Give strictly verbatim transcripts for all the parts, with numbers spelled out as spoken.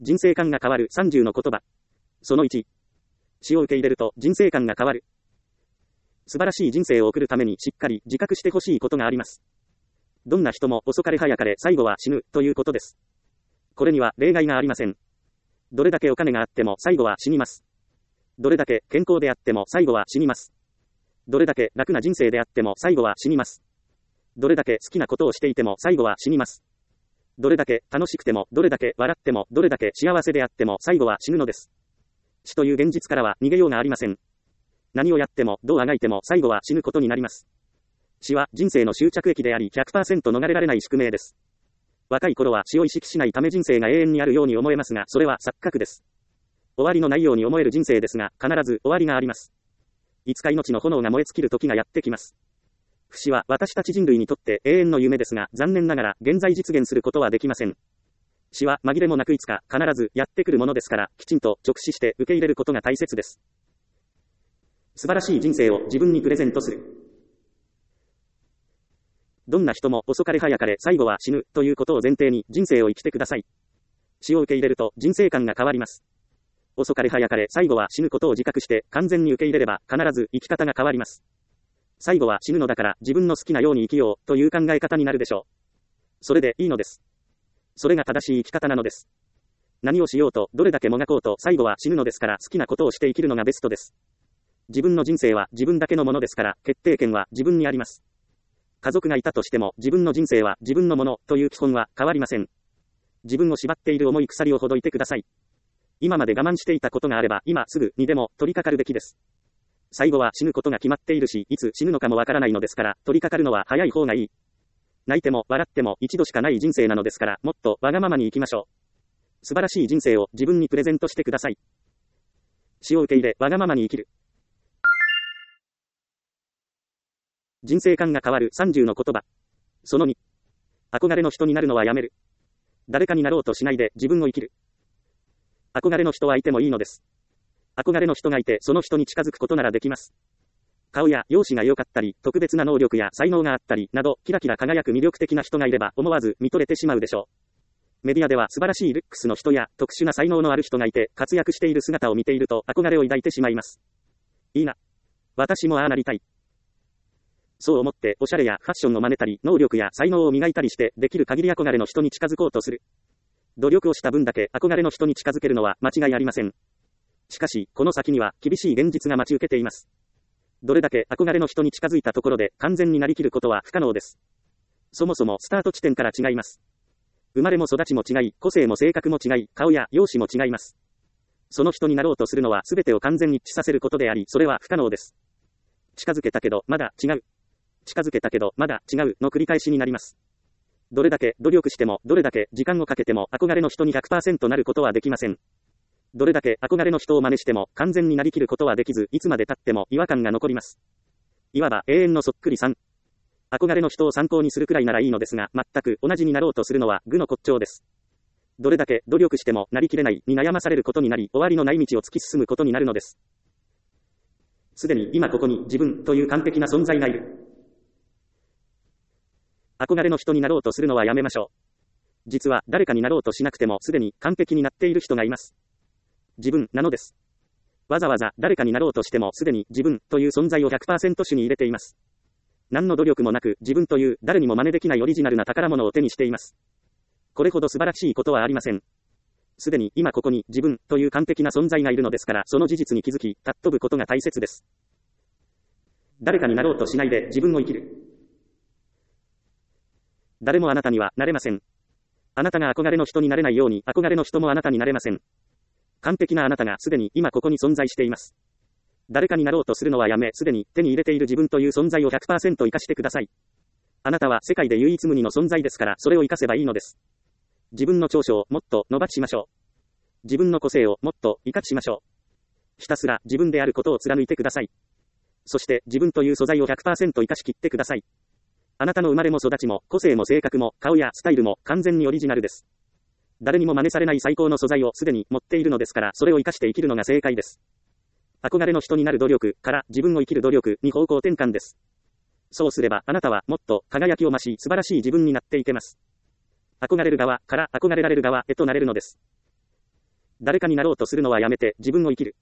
人生観が変わるさんじゅうの言葉。そのいち。死を受け入れると人生観が変わる。素晴らしい人生を送るためにしっかり自覚してほしいことがあります。どんな人も遅かれ早かれ最後は死ぬということです。これには例外がありません。どれだけお金があっても最後は死にます。どれだけ健康であっても最後は死にます。どれだけ楽な人生であっても最後は死にます。どれだけ好きなことをしていても最後は死にます。どれだけ楽しくても、どれだけ笑っても、どれだけ幸せであっても最後は死ぬのです。死という現実からは逃げようがありません。何をやっても、どうあがいても最後は死ぬことになります。死は人生の終着駅であり ひゃくパーセント 逃れられない宿命です。若い頃は死を意識しないため人生が永遠にあるように思えますが、それは錯覚です。終わりのないように思える人生ですが、必ず終わりがあります。いつか命の炎が燃え尽きる時がやってきます。不死は私たち人類にとって永遠の夢ですが、残念ながら現在実現することはできません。死は紛れもなくいつか必ずやってくるものですから、きちんと直視して受け入れることが大切です。素晴らしい人生を自分にプレゼントする。どんな人も遅かれ早かれ最後は死ぬということを前提に人生を生きてください。死を受け入れると人生観が変わります。遅かれ早かれ最後は死ぬことを自覚して完全に受け入れれば必ず生き方が変わります。最後は死ぬのだから自分の好きなように生きようという考え方になるでしょう。それでいいのです。それが正しい生き方なのです。何をしようとどれだけもがこうと最後は死ぬのですから、好きなことをして生きるのがベストです。自分の人生は自分だけのものですから、決定権は自分にあります。家族がいたとしても自分の人生は自分のものという基本は変わりません。自分を縛っている重い鎖をほどいてください。今まで我慢していたことがあれば今すぐにでも取り掛かるべきです。最後は死ぬことが決まっているし、いつ死ぬのかもわからないのですから、取り掛かるのは早い方がいい。泣いても笑っても一度しかない人生なのですから、もっとわがままに生きましょう。素晴らしい人生を自分にプレゼントしてください。死を受け入れ、わがままに生きる。人生観が変わるさんじゅうの言葉。そのに。憧れの人になるのはやめる。誰かになろうとしないで自分を生きる。憧れの人はいてもいいのです。憧れの人がいてその人に近づくことならできます。顔や容姿が良かったり、特別な能力や才能があったりなど、キラキラ輝く魅力的な人がいれば思わず見とれてしまうでしょう。メディアでは素晴らしいルックスの人や特殊な才能のある人がいて活躍している姿を見ていると憧れを抱いてしまいます。いいな。私もああなりたい。そう思っておしゃれやファッションを真似たり、能力や才能を磨いたりして、できる限り憧れの人に近づこうとする。努力をした分だけ憧れの人に近づけるのは間違いありません。しかし、この先には厳しい現実が待ち受けています。どれだけ憧れの人に近づいたところで完全になりきることは不可能です。そもそもスタート地点から違います。生まれも育ちも違い、個性も性格も違い、顔や容姿も違います。その人になろうとするのは全てを完全に一致させることであり、それは不可能です。近づけたけどまだ違う。近づけたけどまだ違うの繰り返しになります。どれだけ努力しても、どれだけ時間をかけても憧れの人に ひゃくパーセント なることはできません。どれだけ憧れの人を真似しても完全になりきることはできず、いつまで経っても違和感が残ります。いわば永遠のそっくりさん。憧れの人を参考にするくらいならいいのですが、全く同じになろうとするのは愚の骨頂です。どれだけ努力してもなりきれないに悩まされることになり、終わりのない道を突き進むことになるのです。すでに今ここに自分という完璧な存在がいる。憧れの人になろうとするのはやめましょう。実は誰かになろうとしなくてもすでに完璧になっている人がいます。自分なのです。わざわざ誰かになろうとしてもすでに自分という存在を ひゃくパーセント 種に入れています。何の努力もなく自分という誰にも真似できないオリジナルな宝物を手にしています。これほど素晴らしいことはありません。すでに今ここに自分という完璧な存在がいるのですから、その事実に気づき、尊ぶことが大切です。誰かになろうとしないで自分を生きる。誰もあなたにはなれません。あなたが憧れの人になれないように、憧れの人もあなたになれません。完璧なあなたがすでに今ここに存在しています。誰かになろうとするのはやめ、すでに手に入れている自分という存在を ひゃくパーセント 生かしてください。あなたは世界で唯一無二の存在ですから、それを生かせばいいのです。自分の長所をもっと伸ばしましょう。自分の個性をもっと生かしましょう。ひたすら自分であることを貫いてください。そして自分という素材を ひゃくパーセント 生かしきってください。あなたの生まれも育ちも、個性も性格も、顔やスタイルも完全にオリジナルです。誰にも真似されない最高の素材をすでに持っているのですから、それを生かして生きるのが正解です。憧れの人になる努力から自分を生きる努力に方向転換です。そうすればあなたはもっと輝きを増し、素晴らしい自分になっていけます。憧れる側から憧れられる側へとなれるのです。 誰かになろうとするのはやめて自分を生きる。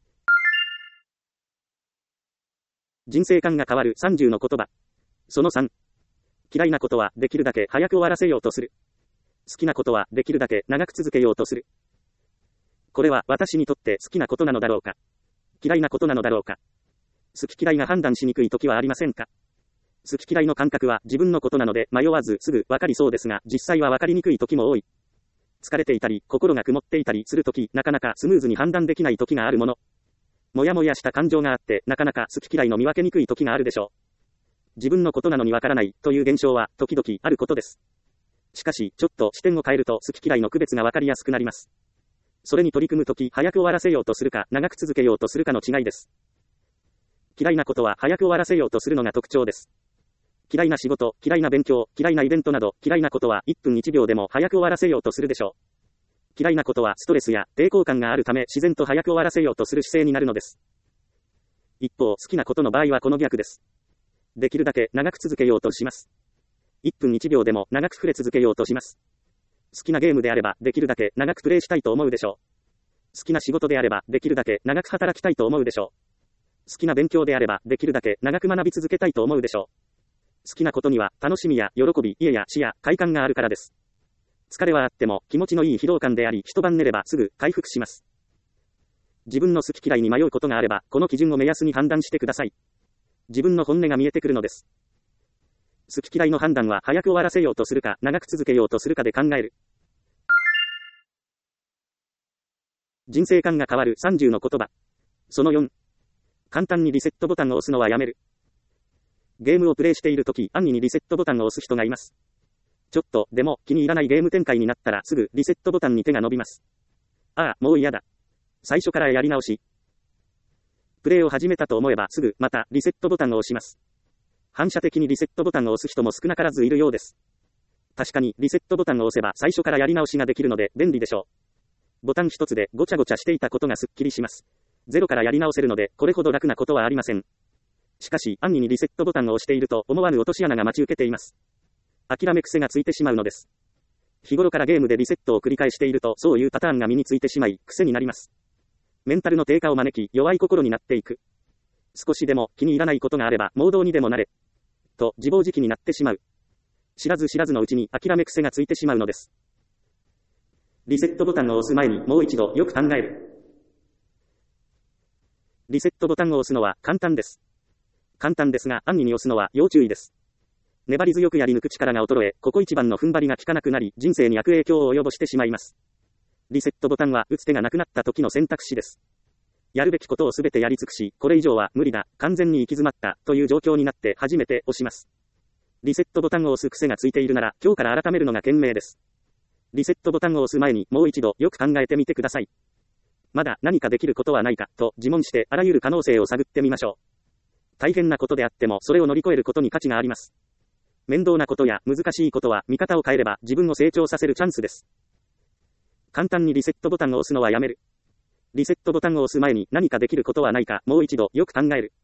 人生観が変わるさんじゅうの言葉。そのさん。嫌いなことはできるだけ早く終わらせようとする。好きなことはできるだけ長く続けようとする。これは私にとって好きなことなのだろうか。嫌いなことなのだろうか。好き嫌いが判断しにくい時はありませんか。好き嫌いの感覚は自分のことなので迷わずすぐわかりそうですが、実際はわかりにくい時も多い。疲れていたり、心が曇っていたりするとき、なかなかスムーズに判断できない時があるもの。もやもやした感情があって、なかなか好き嫌いの見分けにくい時があるでしょう。自分のことなのにわからないという現象は時々あることです。しかし、ちょっと視点を変えると好き嫌いの区別がわかりやすくなります。それに取り組むとき、早く終わらせようとするか、長く続けようとするかの違いです。嫌いなことは早く終わらせようとするのが特徴です。嫌いな仕事、嫌いな勉強、嫌いなイベントなど、嫌いなことはいっぷんいちびょうでも早く終わらせようとするでしょう。嫌いなことはストレスや抵抗感があるため自然と早く終わらせようとする姿勢になるのです。一方、好きなことの場合はこの逆です。できるだけ長く続けようとします。いっぷんいちびょうでも長く触れ続けようとします。好きなゲームであればできるだけ長くプレイしたいと思うでしょう。好きな仕事であればできるだけ長く働きたいと思うでしょう。好きな勉強であればできるだけ長く学び続けたいと思うでしょう。好きなことには楽しみや喜び、家や死や快感があるからです。疲れはあっても気持ちのいい疲労感であり、一晩寝ればすぐ回復します。自分の好き嫌いに迷うことがあれば、この基準を目安に判断してください。自分の本音が見えてくるのです。好き嫌いの判断は早く終わらせようとするか、長く続けようとするかで考える。人生観が変わるさんじゅうの言葉。そのよん。簡単にリセットボタンを押すのはやめる。ゲームをプレイしているとき、安易にリセットボタンを押す人がいます。ちょっとでも気に入らないゲーム展開になったらすぐリセットボタンに手が伸びます。ああ、もう嫌だ。最初からやり直し。プレイを始めたと思えばすぐまたリセットボタンを押します。反射的にリセットボタンを押す人も少なからずいるようです。確かにリセットボタンを押せば最初からやり直しができるので便利でしょう。ボタン一つでごちゃごちゃしていたことがすっきりします。ゼロからやり直せるのでこれほど楽なことはありません。しかし安易にリセットボタンを押していると思わぬ落とし穴が待ち受けています。諦め癖がついてしまうのです。日頃からゲームでリセットを繰り返しているとそういうパターンが身についてしまい癖になります。メンタルの低下を招き弱い心になっていく。少しでも気に入らないことがあれば盲導にでもなれと自暴自棄になってしまう。知らず知らずのうちに諦め癖がついてしまうのです。リセットボタンを押す前にもう一度よく考える。リセットボタンを押すのは簡単です。簡単ですが安易に押すのは要注意です。粘り強くやり抜く力が衰え、ここ一番の踏ん張りが効かなくなり、人生に悪影響を及ぼしてしまいます。リセットボタンは打つ手がなくなった時の選択肢です。やるべきことをすべてやり尽くし、これ以上は無理だ、完全に行き詰まったという状況になって初めて押します。リセットボタンを押す癖がついているなら、今日から改めるのが賢明です。リセットボタンを押す前にもう一度よく考えてみてください。まだ何かできることはないかと自問してあらゆる可能性を探ってみましょう。大変なことであってもそれを乗り越えることに価値があります。面倒なことや難しいことは見方を変えれば自分を成長させるチャンスです。簡単にリセットボタンを押すのはやめる。リセットボタンを押す前に何かできることはないかもう一度よく考える。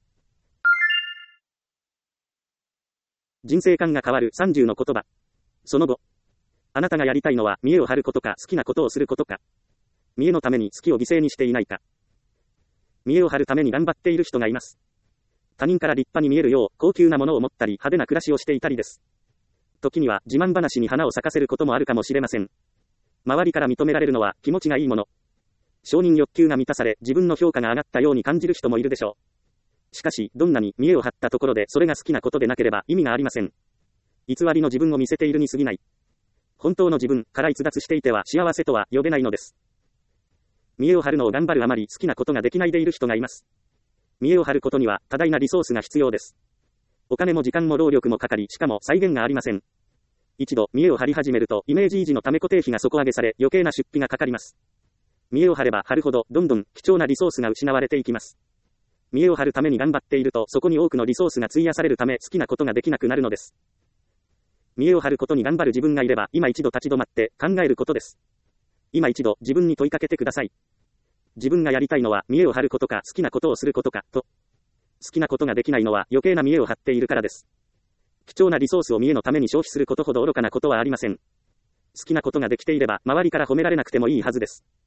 人生観が変わるさんじゅうの言葉。その後。あなたがやりたいのは見栄を張ることか好きなことをすることか。見栄のために好きを犠牲にしていないか。見栄を張るために頑張っている人がいます。他人から立派に見えるよう高級なものを持ったり派手な暮らしをしていたりです。時には自慢話に花を咲かせることもあるかもしれません。周りから認められるのは気持ちがいいもの。承認欲求が満たされ自分の評価が上がったように感じる人もいるでしょう。しかしどんなに見栄を張ったところでそれが好きなことでなければ意味がありません。偽りの自分を見せているに過ぎない。本当の自分から逸脱していては幸せとは呼べないのです。見栄を張るのを頑張るあまり好きなことができないでいる人がいます。見栄を張ることには多大なリソースが必要です。お金も時間も労力もかかり、しかも再現がありません。一度見栄を張り始めるとイメージ維持のため固定費が底上げされ余計な出費がかかります。見栄を張れば張るほどどんどん貴重なリソースが失われていきます。見栄を張るために頑張っているとそこに多くのリソースが費やされるため好きなことができなくなるのです。見栄を張ることに頑張る自分がいれば今一度立ち止まって考えることです。今一度自分に問いかけてください。自分がやりたいのは見栄を張ることか好きなことをすることかと。好きなことができないのは余計な見栄を張っているからです。貴重なリソースを見栄のために消費することほど愚かなことはありません。好きなことができていれば周りから褒められなくてもいいはずです。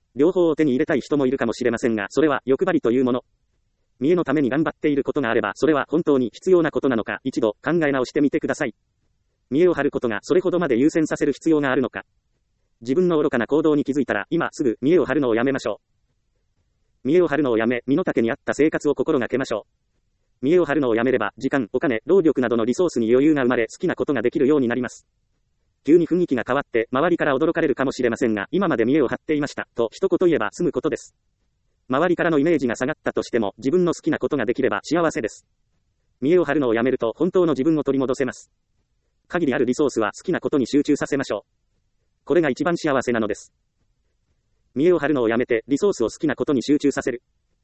両方を手に入れたい人もいるかもしれませんが、それは欲張りというもの。見栄のために頑張っていることがあれば、それは本当に必要なことなのか、一度考え直してみてください。見栄を張ることがそれほどまで優先させる必要があるのか。自分の愚かな行動に気づいたら、今すぐ見栄を張るのをやめましょう。見栄を張るのをやめ、身の丈に合った生活を心がけましょう。見栄を張るのをやめれば、時間、お金、労力などのリソースに余裕が生まれ、好きなことができるようになります。急に雰囲気が変わって、周りから驚かれるかもしれませんが、今まで見栄を張っていました、と一言言えば済むことです。周りからのイメージが下がったとしても、自分の好きなことができれば幸せです。見栄を張るのをやめると、本当の自分を取り戻せます。限りあるリソースは好きなことに集中させましょう。これが一番幸せなのです。見栄を張るのをやめて、リソースを好きなことに集中させる。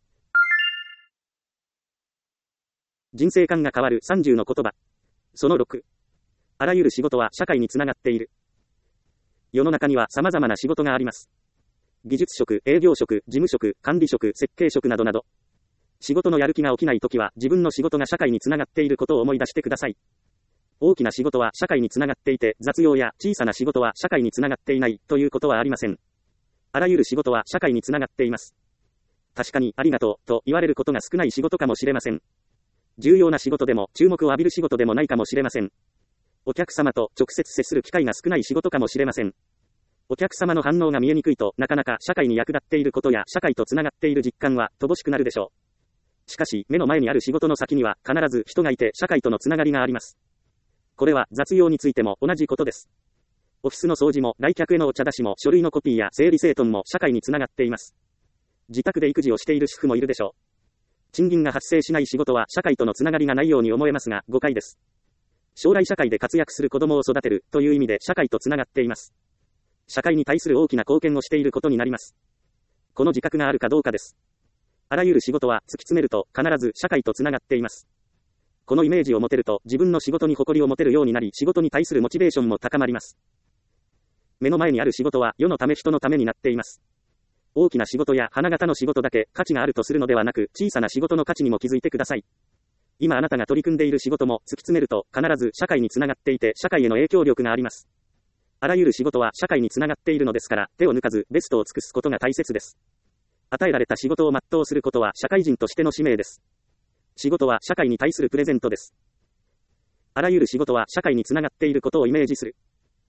人生観が変わるさんじゅうの言葉。そのろく。あらゆる仕事は社会につながっている。世の中には様々な仕事があります。技術職、営業職、事務職、管理職、設計職などなど。仕事のやる気が起きないときは、自分の仕事が社会につながっていることを思い出してください。大きな仕事は社会につながっていて、雑用や小さな仕事は社会につながっていないということはありません。あらゆる仕事は社会につながっています。確かにありがとうと言われることが少ない仕事かもしれません。重要な仕事でも注目を浴びる仕事でもないかもしれません。お客様と直接接する機会が少ない仕事かもしれません。お客様の反応が見えにくいと、なかなか社会に役立っていることや社会とつながっている実感は乏しくなるでしょう。しかし、目の前にある仕事の先には必ず人がいて社会とのつながりがあります。これは雑用についても同じことです。オフィスの掃除も来客へのお茶出しも書類のコピーや整理整頓も社会につながっています。自宅で育児をしている主婦もいるでしょう。賃金が発生しない仕事は社会とのつながりがないように思えますが、誤解です。将来社会で活躍する子供を育てるという意味で社会とつながっています。社会に対する大きな貢献をしていることになります。この自覚があるかどうかです。あらゆる仕事は突き詰めると必ず社会とつながっています。このイメージを持てると自分の仕事に誇りを持てるようになり、仕事に対するモチベーションも高まります。目の前にある仕事は世のため人のためになっています。大きな仕事や花形の仕事だけ価値があるとするのではなく、小さな仕事の価値にも気づいてください。今あなたが取り組んでいる仕事も突き詰めると必ず社会につながっていて、社会への影響力があります。あらゆる仕事は社会につながっているのですから、手を抜かずベストを尽くすことが大切です。与えられた仕事を全うすることは社会人としての使命です。仕事は社会に対するプレゼントです。あらゆる仕事は社会につながっていることをイメージする。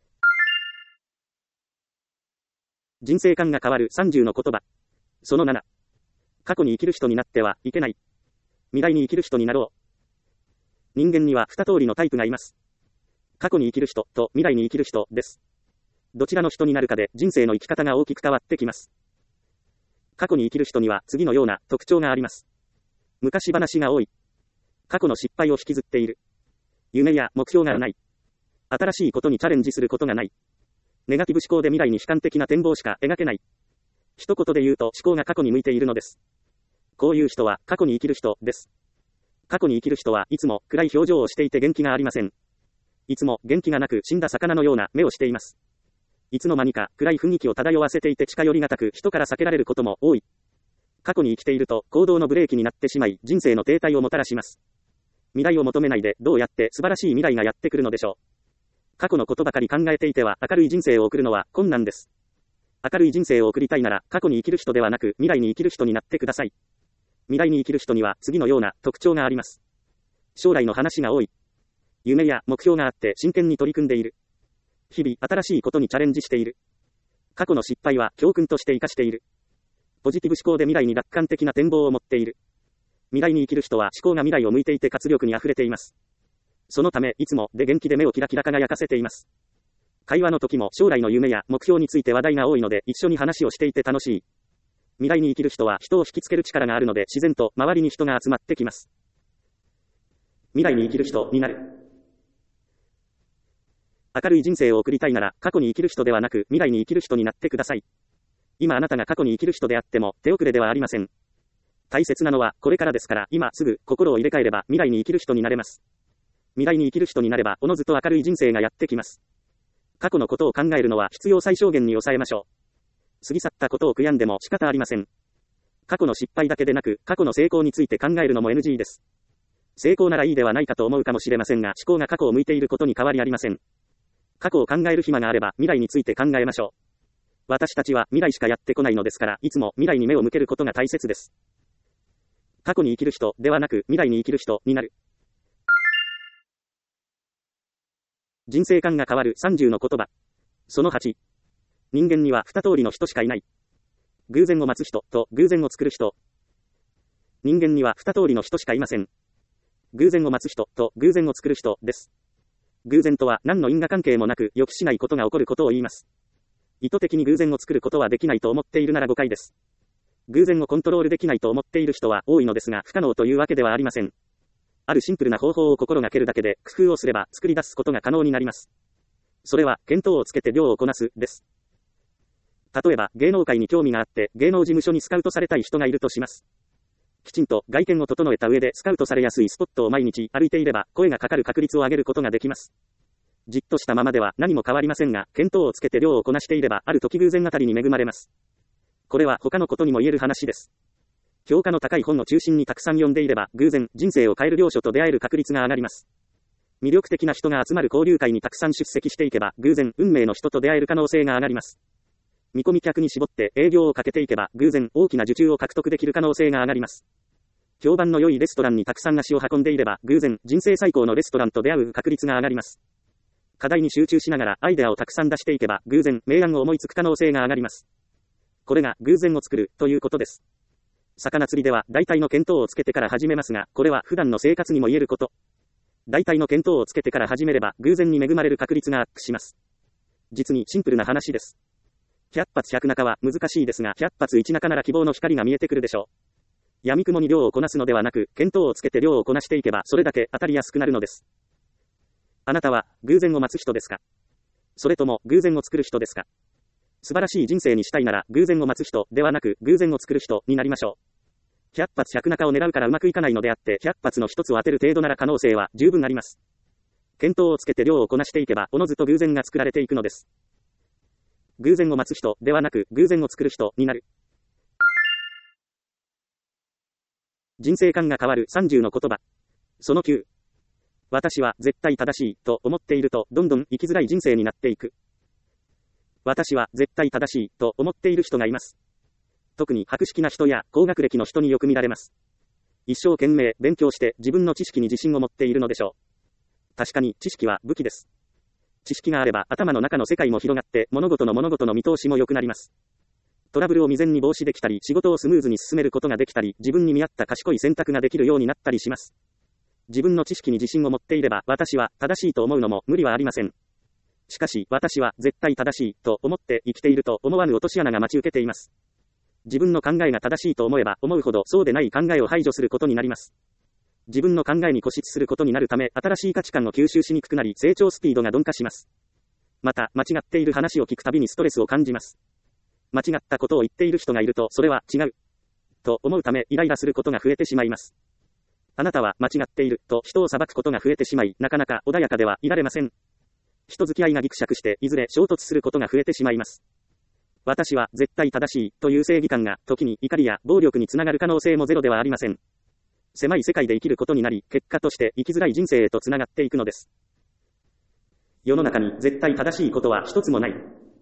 人生観が変わるさんじゅうの言葉。そのなな。過去に生きる人になってはいけない。未来に生きる人になろう。人間には二通りのタイプがいます。過去に生きる人と未来に生きる人です。どちらの人になるかで人生の生き方が大きく変わってきます。過去に生きる人には次のような特徴があります。昔話が多い。過去の失敗を引きずっている。夢や目標がない。新しいことにチャレンジすることがない。ネガティブ思考で未来に悲観的な展望しか描けない。一言で言うと思考が過去に向いているのです。こういう人は過去に生きる人です。過去に生きる人はいつも暗い表情をしていて元気がありません。いつも元気がなく死んだ魚のような目をしています。いつの間にか暗い雰囲気を漂わせていて近寄りがたく人から避けられることも多い。過去に生きていると行動のブレーキになってしまい人生の停滞をもたらします。未来を求めないでどうやって素晴らしい未来がやってくるのでしょう。過去のことばかり考えていては明るい人生を送るのは困難です。明るい人生を送りたいなら過去に生きる人ではなく未来に生きる人になってください。未来に生きる人には次のような特徴があります。将来の話が多い。夢や目標があって真剣に取り組んでいる。日々新しいことにチャレンジしている。過去の失敗は教訓として生かしている。ポジティブ思考で未来に楽観的な展望を持っている。未来に生きる人は思考が未来を向いていて活力に溢れています。そのためいつもで元気で目をキラキラ輝かせています。会話の時も将来の夢や目標について話題が多いので一緒に話をしていて楽しい。未来に生きる人は人を引きつける力があるので自然と周りに人が集まってきます。未来に生きる人になる。明るい人生を送りたいなら過去に生きる人ではなく未来に生きる人になってください。今あなたが過去に生きる人であっても手遅れではありません。大切なのはこれからですから今すぐ心を入れ替えれば未来に生きる人になれます。未来に生きる人になればおのずと明るい人生がやってきます。過去のことを考えるのは必要最小限に抑えましょう。過ぎ去ったことを悔やんでも仕方ありません。過去の失敗だけでなく過去の成功について考えるのも エヌジー です。成功ならいいではないかと思うかもしれませんが思考が過去を向いていることに変わりありません。過去を考える暇があれば未来について考えましょう。 私たちは未来しかやってこないのですから、いつも未来に目を向けることが大切です。過去に生きる人ではなく、未来に生きる人になる。人生観が変わるさんじゅうの言葉。そのはち。人間には二通りの人しかいない。偶然を待つ人と偶然を作る人。人間には二通りの人しかいません。偶然を待つ人と偶然を作る人です。偶然とは何の因果関係もなく予期しないことが起こることを言います。意図的に偶然を作ることはできないと思っているなら誤解です。偶然をコントロールできないと思っている人は多いのですが、不可能というわけではありません。あるシンプルな方法を心がけるだけで、工夫をすれば作り出すことが可能になります。それは、見当をつけて量をこなす、です。例えば、芸能界に興味があって、芸能事務所にスカウトされたい人がいるとします。きちんと外見を整えた上でスカウトされやすいスポットを毎日歩いていれば、声がかかる確率を上げることができます。じっとしたままでは何も変わりませんが、見当をつけて量をこなしていれば、ある時偶然あたりに恵まれます。これは他のことにも言える話です。評価の高い本を中心にたくさん読んでいれば、偶然、人生を変える領書と出会える確率が上がります。魅力的な人が集まる交流会にたくさん出席していけば、偶然、運命の人と出会える可能性が上がります。見込み客に絞って営業をかけていけば、偶然、大きな受注を獲得できる可能性が上がります。評判の良いレストランにたくさん足を運んでいれば、偶然、人生最高のレストランと出会う確率が上がります。課題に集中しながらアイデアをたくさん出していけば、偶然、明暗を思いつく可能性が上がります。これが、偶然を作る、ということです。魚釣りでは、大体の見当をつけてから始めますが、これは普段の生活にも言えること。大体の見当をつけてから始めれば、偶然に恵まれる確率がアップします。実にシンプルな話です。ひゃく発ひゃく中は難しいですが、ひゃく発いち中なら希望の光が見えてくるでしょう。闇雲に量をこなすのではなく、見当をつけて量をこなしていけば、それだけ当たりやすくなるのです。あなたは、偶然を待つ人ですか？それとも、偶然を作る人ですか？素晴らしい人生にしたいなら、偶然を待つ人ではなく、偶然を作る人になりましょう。ひゃく発ひゃく中を狙うからうまくいかないのであって、ひゃく発の一つを当てる程度なら可能性は十分あります。見当をつけて量をこなしていけば、おのずと偶然が作られていくのです。偶然を待つ人ではなく、偶然を作る人になる。人生観が変わるさんじゅうの言葉。そのきゅう。私は絶対正しいと思っていると、どんどん生きづらい人生になっていく。私は絶対正しいと思っている人がいます。特に博識な人や高学歴の人によく見られます。一生懸命勉強して自分の知識に自信を持っているのでしょう。確かに知識は武器です。知識があれば頭の中の世界も広がって物事の物事の見通しも良くなります。トラブルを未然に防止できたり、仕事をスムーズに進めることができたり、自分に見合った賢い選択ができるようになったりします。自分の知識に自信を持っていれば、私は正しいと思うのも無理はありません。しかし、私は絶対正しいと思って生きていると思わぬ落とし穴が待ち受けています。自分の考えが正しいと思えば思うほどそうでない考えを排除することになります。自分の考えに固執することになるため、新しい価値観を吸収しにくくなり、成長スピードが鈍化します。また、間違っている話を聞くたびにストレスを感じます。間違ったことを言っている人がいると、それは違うと思うため、イライラすることが増えてしまいます。あなたは間違っていると人を裁くことが増えてしまい、なかなか穏やかではいられません。人付き合いがぎくしゃくして、いずれ衝突することが増えてしまいます。私は絶対正しいという正義感が、時に怒りや暴力につながる可能性もゼロではありません。狭い世界で生きることになり、結果として生きづらい人生へとつながっていくのです。世の中に絶対正しいことは一つもない。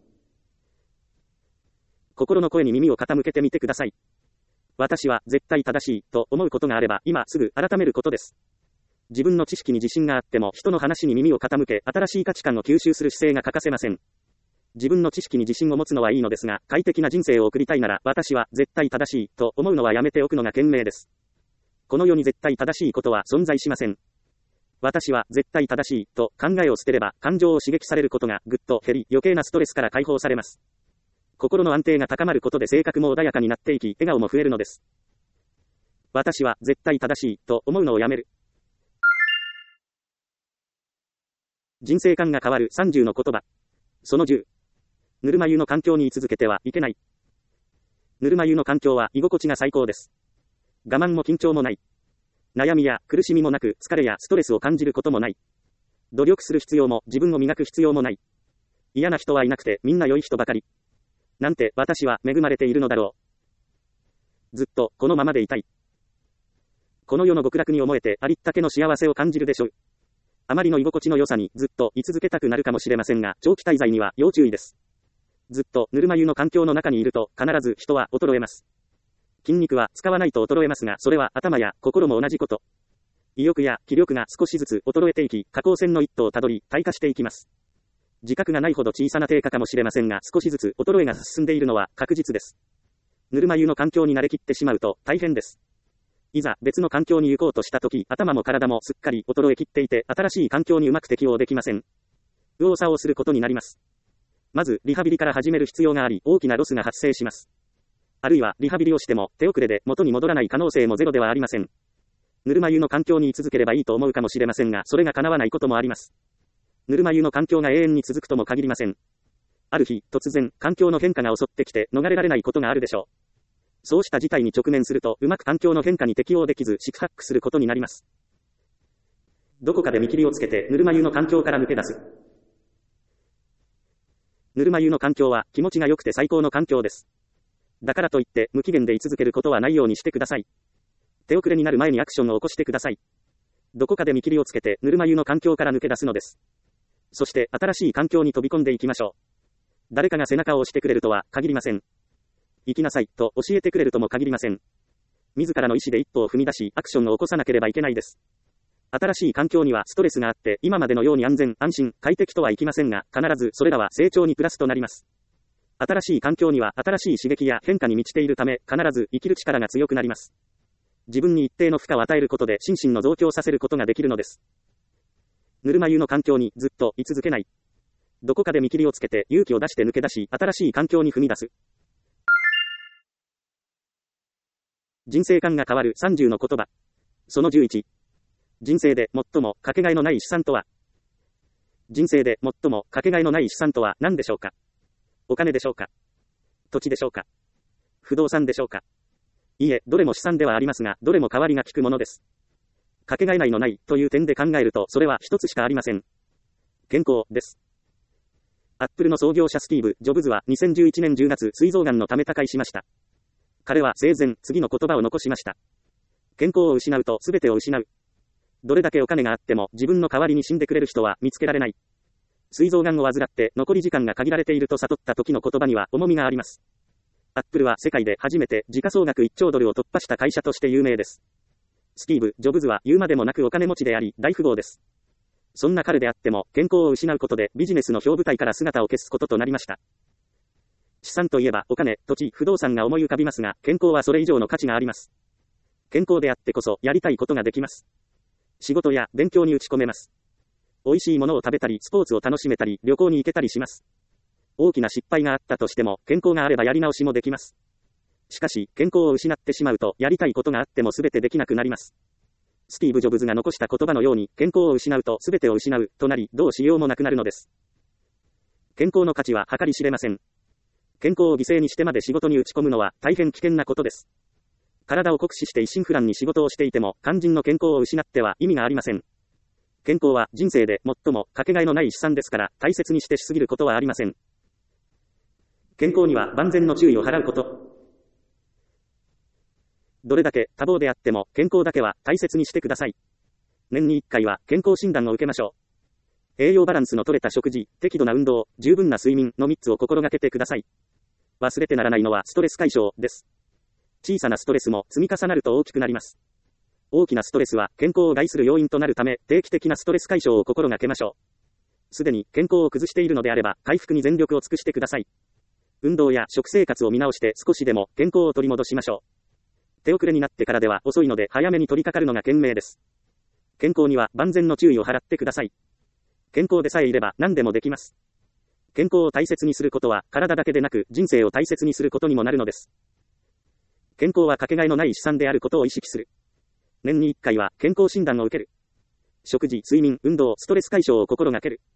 心の声に耳を傾けてみてください。私は絶対正しいと思うことがあれば、今すぐ改めることです。自分の知識に自信があっても、人の話に耳を傾け、新しい価値観を吸収する姿勢が欠かせません。自分の知識に自信を持つのはいいのですが、快適な人生を送りたいなら、私は絶対正しいと思うのはやめておくのが賢明です。この世に絶対正しいことは存在しません。私は絶対正しいと考えを捨てれば、感情を刺激されることがぐっと減り、余計なストレスから解放されます。心の安定が高まることで性格も穏やかになっていき、笑顔も増えるのです。私は絶対正しいと思うのをやめる。人生観が変わるさんじゅうの言葉。そのじゅう。ぬるま湯の環境に居続けてはいけない。ぬるま湯の環境は居心地が最高です。我慢も緊張もない。悩みや苦しみもなく、疲れやストレスを感じることもない。努力する必要も自分を磨く必要もない。嫌な人はいなくてみんな良い人ばかり。なんて私は恵まれているのだろう。ずっとこのままでいたい。この世の極楽に思えてありったけの幸せを感じるでしょう。あまりの居心地の良さにずっと居続けたくなるかもしれませんが、長期滞在には要注意です。 ずっとぬるま湯の環境の中にいると必ず人は衰えます。筋肉は使わないと衰えますが、それは頭や心も同じこと。意欲や気力が少しずつ衰えていき、下降線の一途をたどり、退化していきます。自覚がないほど小さな低下かもしれませんが、少しずつ衰えが進んでいるのは確実です。ぬるま湯の環境に慣れきってしまうと大変です。いざ別の環境に行こうとしたとき、頭も体もすっかり衰えきっていて、新しい環境にうまく適応できません。右往左往することになります。まず、リハビリから始める必要があり、大きなロスが発生します。あるいは、リハビリをしても、手遅れで元に戻らない可能性もゼロではありません。ぬるま湯の環境に居続ければいいと思うかもしれませんが、それが叶わないこともあります。ぬるま湯の環境が永遠に続くとも限りません。ある日、突然、環境の変化が襲ってきて、逃れられないことがあるでしょう。そうした事態に直面すると、うまく環境の変化に適応できず、四苦八苦することになります。どこかで見切りをつけて、ぬるま湯の環境から抜け出す。ぬるま湯の環境は、気持ちが良くて最高の環境です。だからといって、無期限で居続けることはないようにしてください。手遅れになる前にアクションを起こしてください。どこかで見切りをつけて、ぬるま湯の環境から抜け出すのです。そして、新しい環境に飛び込んでいきましょう。誰かが背中を押してくれるとは限りません。行きなさい、と教えてくれるとも限りません。自らの意思で一歩を踏み出し、アクションを起こさなければいけないです。新しい環境にはストレスがあって、今までのように安全、安心、快適とはいきませんが、必ずそれらは成長にプラスとなります。新しい環境には新しい刺激や変化に満ちているため、必ず生きる力が強くなります。自分に一定の負荷を与えることで心身の増強させることができるのです。ぬるま湯の環境にずっと居続けない。どこかで見切りをつけて勇気を出して抜け出し、新しい環境に踏み出す。人生観が変わるさんじゅうの言葉。そのじゅういち。人生で最もかけがえのない資産とは。人生で最もかけがえのない資産とは何でしょうか。お金でしょうか。土地でしょうか。不動産でしょうか。いいえ、どれも資産ではありますが、どれも代わりが利くものです。かけがえないのないという点で考えると、それは一つしかありません。健康です。アップルの創業者スティーブ・ジョブズはにせんじゅういちねんじゅうがつ、膵臓がんのため他界しました。彼は生前、次の言葉を残しました。健康を失うと全てを失う。どれだけお金があっても自分の代わりに死んでくれる人は見つけられない。膵臓がんを患って残り時間が限られていると悟った時の言葉には重みがあります。アップルは世界で初めて時価総額いっちょうドルを突破した会社として有名です。スティーブ・ジョブズは言うまでもなくお金持ちであり大富豪です。そんな彼であっても健康を失うことでビジネスの表舞台から姿を消すこととなりました。資産といえばお金、土地、不動産が思い浮かびますが、健康はそれ以上の価値があります。健康であってこそやりたいことができます。仕事や勉強に打ち込めます。美味しいものを食べたり、スポーツを楽しめたり、旅行に行けたりします。大きな失敗があったとしても、健康があればやり直しもできます。しかし、健康を失ってしまうと、やりたいことがあっても全てできなくなります。スティーブ・ジョブズが残した言葉のように、健康を失うと全てを失う、となり、どうしようもなくなるのです。健康の価値は計り知れません。健康を犠牲にしてまで仕事に打ち込むのは大変危険なことです。体を酷使して一心不乱に仕事をしていても、肝心の健康を失っては意味がありません。健康は人生で最もかけがえのない資産ですから、大切にしてしすぎることはありません。健康には万全の注意を払うこと。どれだけ多忙であっても、健康だけは大切にしてください。年にいっかいは健康診断を受けましょう。栄養バランスの取れた食事、適度な運動、十分な睡眠のみっつを心がけてください。忘れてならないのはストレス解消です。小さなストレスも積み重なると大きくなります。大きなストレスは健康を害する要因となるため、定期的なストレス解消を心がけましょう。すでに健康を崩しているのであれば、回復に全力を尽くしてください。運動や食生活を見直して少しでも健康を取り戻しましょう。手遅れになってからでは遅いので早めに取り掛かるのが賢明です。健康には万全の注意を払ってください。健康でさえいれば何でもできます。健康を大切にすることは体だけでなく人生を大切にすることにもなるのです。健康はかけがえのない資産であることを意識する。年にいっかいは健康診断を受ける。食事、睡眠、運動、ストレス解消を心がける。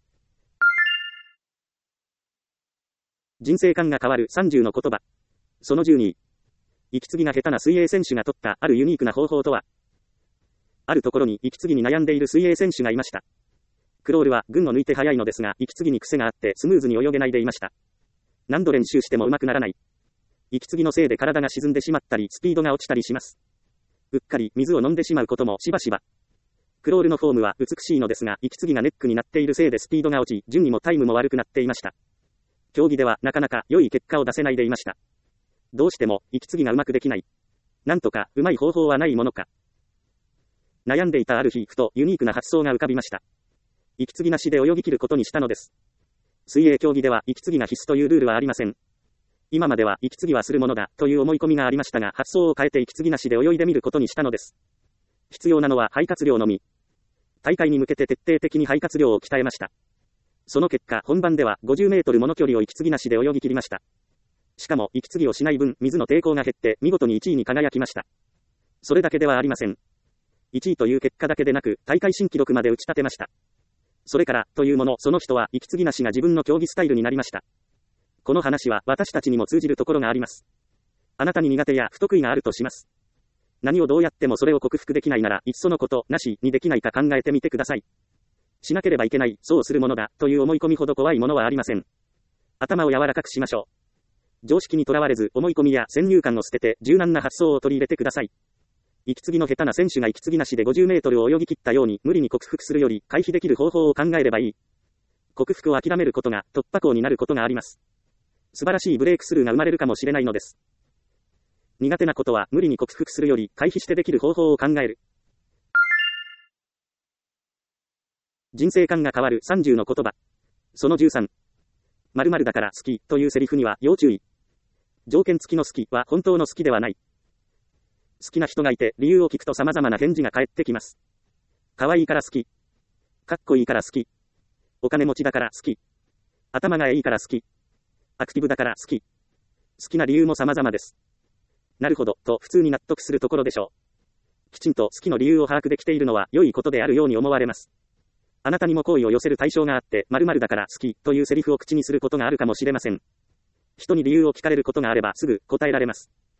人生観が変わるさんじゅうの言葉。そのじゅうに。息継ぎが下手な水泳選手が取ったあるユニークな方法とは。あるところに息継ぎに悩んでいる水泳選手がいました。クロールは群を抜いて速いのですが、息継ぎに癖があってスムーズに泳げないでいました。何度練習しても上手くならない。息継ぎのせいで体が沈んでしまったり、スピードが落ちたりします。うっかり水を飲んでしまうこともしばしば。クロールのフォームは美しいのですが、息継ぎがネックになっているせいでスピードが落ち、順位もタイムも悪くなっていました。 競技ではなかなか良い結果を出せないでいました。どうしても息継ぎがうまくできない。なんとかうまい方法はないものか。悩んでいたある日、ふとユニークな発想が浮かびました。息継ぎなしで泳ぎ切ることにしたのです。水泳競技では息継ぎが必須というルールはありません。今までは息継ぎはするものだという思い込みがありましたが、発想を変えて息継ぎなしで泳いでみることにしたのです。必要なのは肺活量のみ。大会に向けて徹底的に肺活量を鍛えました。その結果、本番ではごじゅうメートルもの距離を息継ぎなしで泳ぎ切りました。しかも息継ぎをしない分、水の抵抗が減って見事にいちいに輝きました。それだけではありません。いちいという結果だけでなく、大会新記録まで打ち立てました。それから、というもの、その人は息継ぎなしが自分の競技スタイルになりました。この話は私たちにも通じるところがあります。あなたに苦手や不得意があるとします。何をどうやってもそれを克服できないなら、いっそのことなしにできないか考えてみてください。しなければいけない、そうするものだ、という思い込みほど怖いものはありません。頭を柔らかくしましょう。常識にとらわれず、思い込みや先入観を捨てて、柔軟な発想を取り入れてください。息継ぎの下手な選手が息継ぎなしでごじゅうメートルを泳ぎ切ったように、無理に克服するより、回避できる方法を考えればいい。克服を諦めることが、突破口になることがあります。素晴らしいブレイクスルーが生まれるかもしれないのです。苦手なことは、無理に克服するより、回避してできる方法を考える。人生観が変わるさんじゅうの言葉。そのじゅうさん。〇〇だから好きというセリフには要注意。条件付きの好きは本当の好きではない。好きな人がいて理由を聞くと様々な返事が返ってきます。可愛いから好き。かっこいいから好き。お金持ちだから好き。頭がいいから好き。アクティブだから好き。好きな理由も様々です。なるほど、と普通に納得するところでしょう。きちんと好きの理由を把握できているのは良いことであるように思われます。あなたにも好意を寄せる対象があって、〇〇だから好きというセリフを口にすることがあるかもしれません。人に理由を聞かれることがあればすぐ答えられます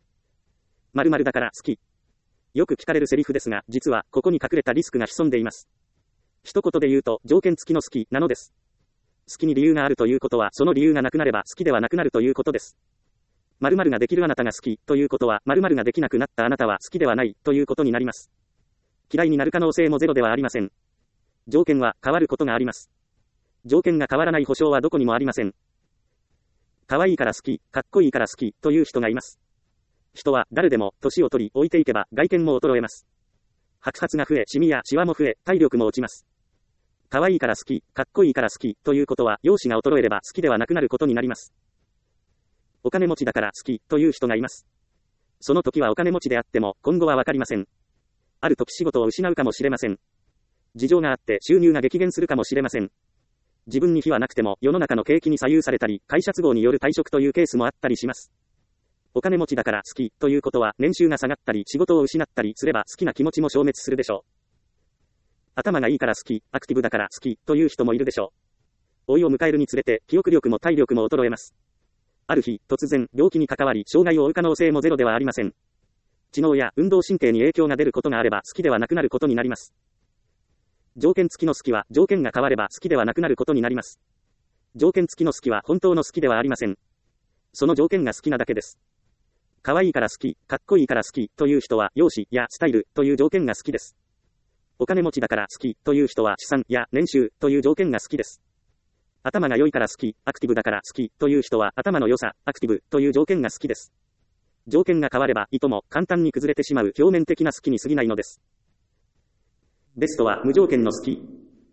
。〇〇だから好き。よく聞かれるセリフですが、実はここに隠れたリスクが潜んでいます。一言で言うと、条件付きの好きなのです。好きに理由があるということは、その理由がなくなれば好きではなくなるということです。〇〇ができるあなたが好きということは、〇〇ができなくなったあなたは好きではないということになります。嫌いになる可能性もゼロではありません。条件は変わることがあります。条件が変わらない保証はどこにもありません。可愛いから好き、かっこいいから好きという人がいます。人は誰でも年を取り置いていけば外見も衰えます。白髪が増え、シミやシワも増え、体力も落ちます。可愛いから好き、かっこいいから好きということは容姿が衰えれば好きではなくなることになります。お金持ちだから好きという人がいます。その時はお金持ちであっても今後はわかりません。ある時仕事を失うかもしれません。事情があって収入が激減するかもしれません。自分に非はなくても世の中の景気に左右されたり、会社都合による退職というケースもあったりします。お金持ちだから好きということは年収が下がったり仕事を失ったりすれば好きな気持ちも消滅するでしょう。頭がいいから好き、アクティブだから好きという人もいるでしょう。老いを迎えるにつれて記憶力も体力も衰えます。ある日、突然病気に関わり障害を負う可能性もゼロではありません。知能や運動神経に影響が出ることがあれば好きではなくなることになります。条件付きの好きは条件が変われば好きではなくなることになります。条件付きの好きは本当の好きではありません。その条件が好きなだけです。可愛いから好き、かっこいいから好きという人は容姿やスタイルという条件が好きです。お金持ちだから好きという人は資産や年収という条件が好きです。頭が良いから好き、アクティブだから好きという人は頭の良さ、アクティブという条件が好きです。条件が変わればいとも簡単に崩れてしまう表面的な好きに過ぎないのです。ベストは無条件の好き。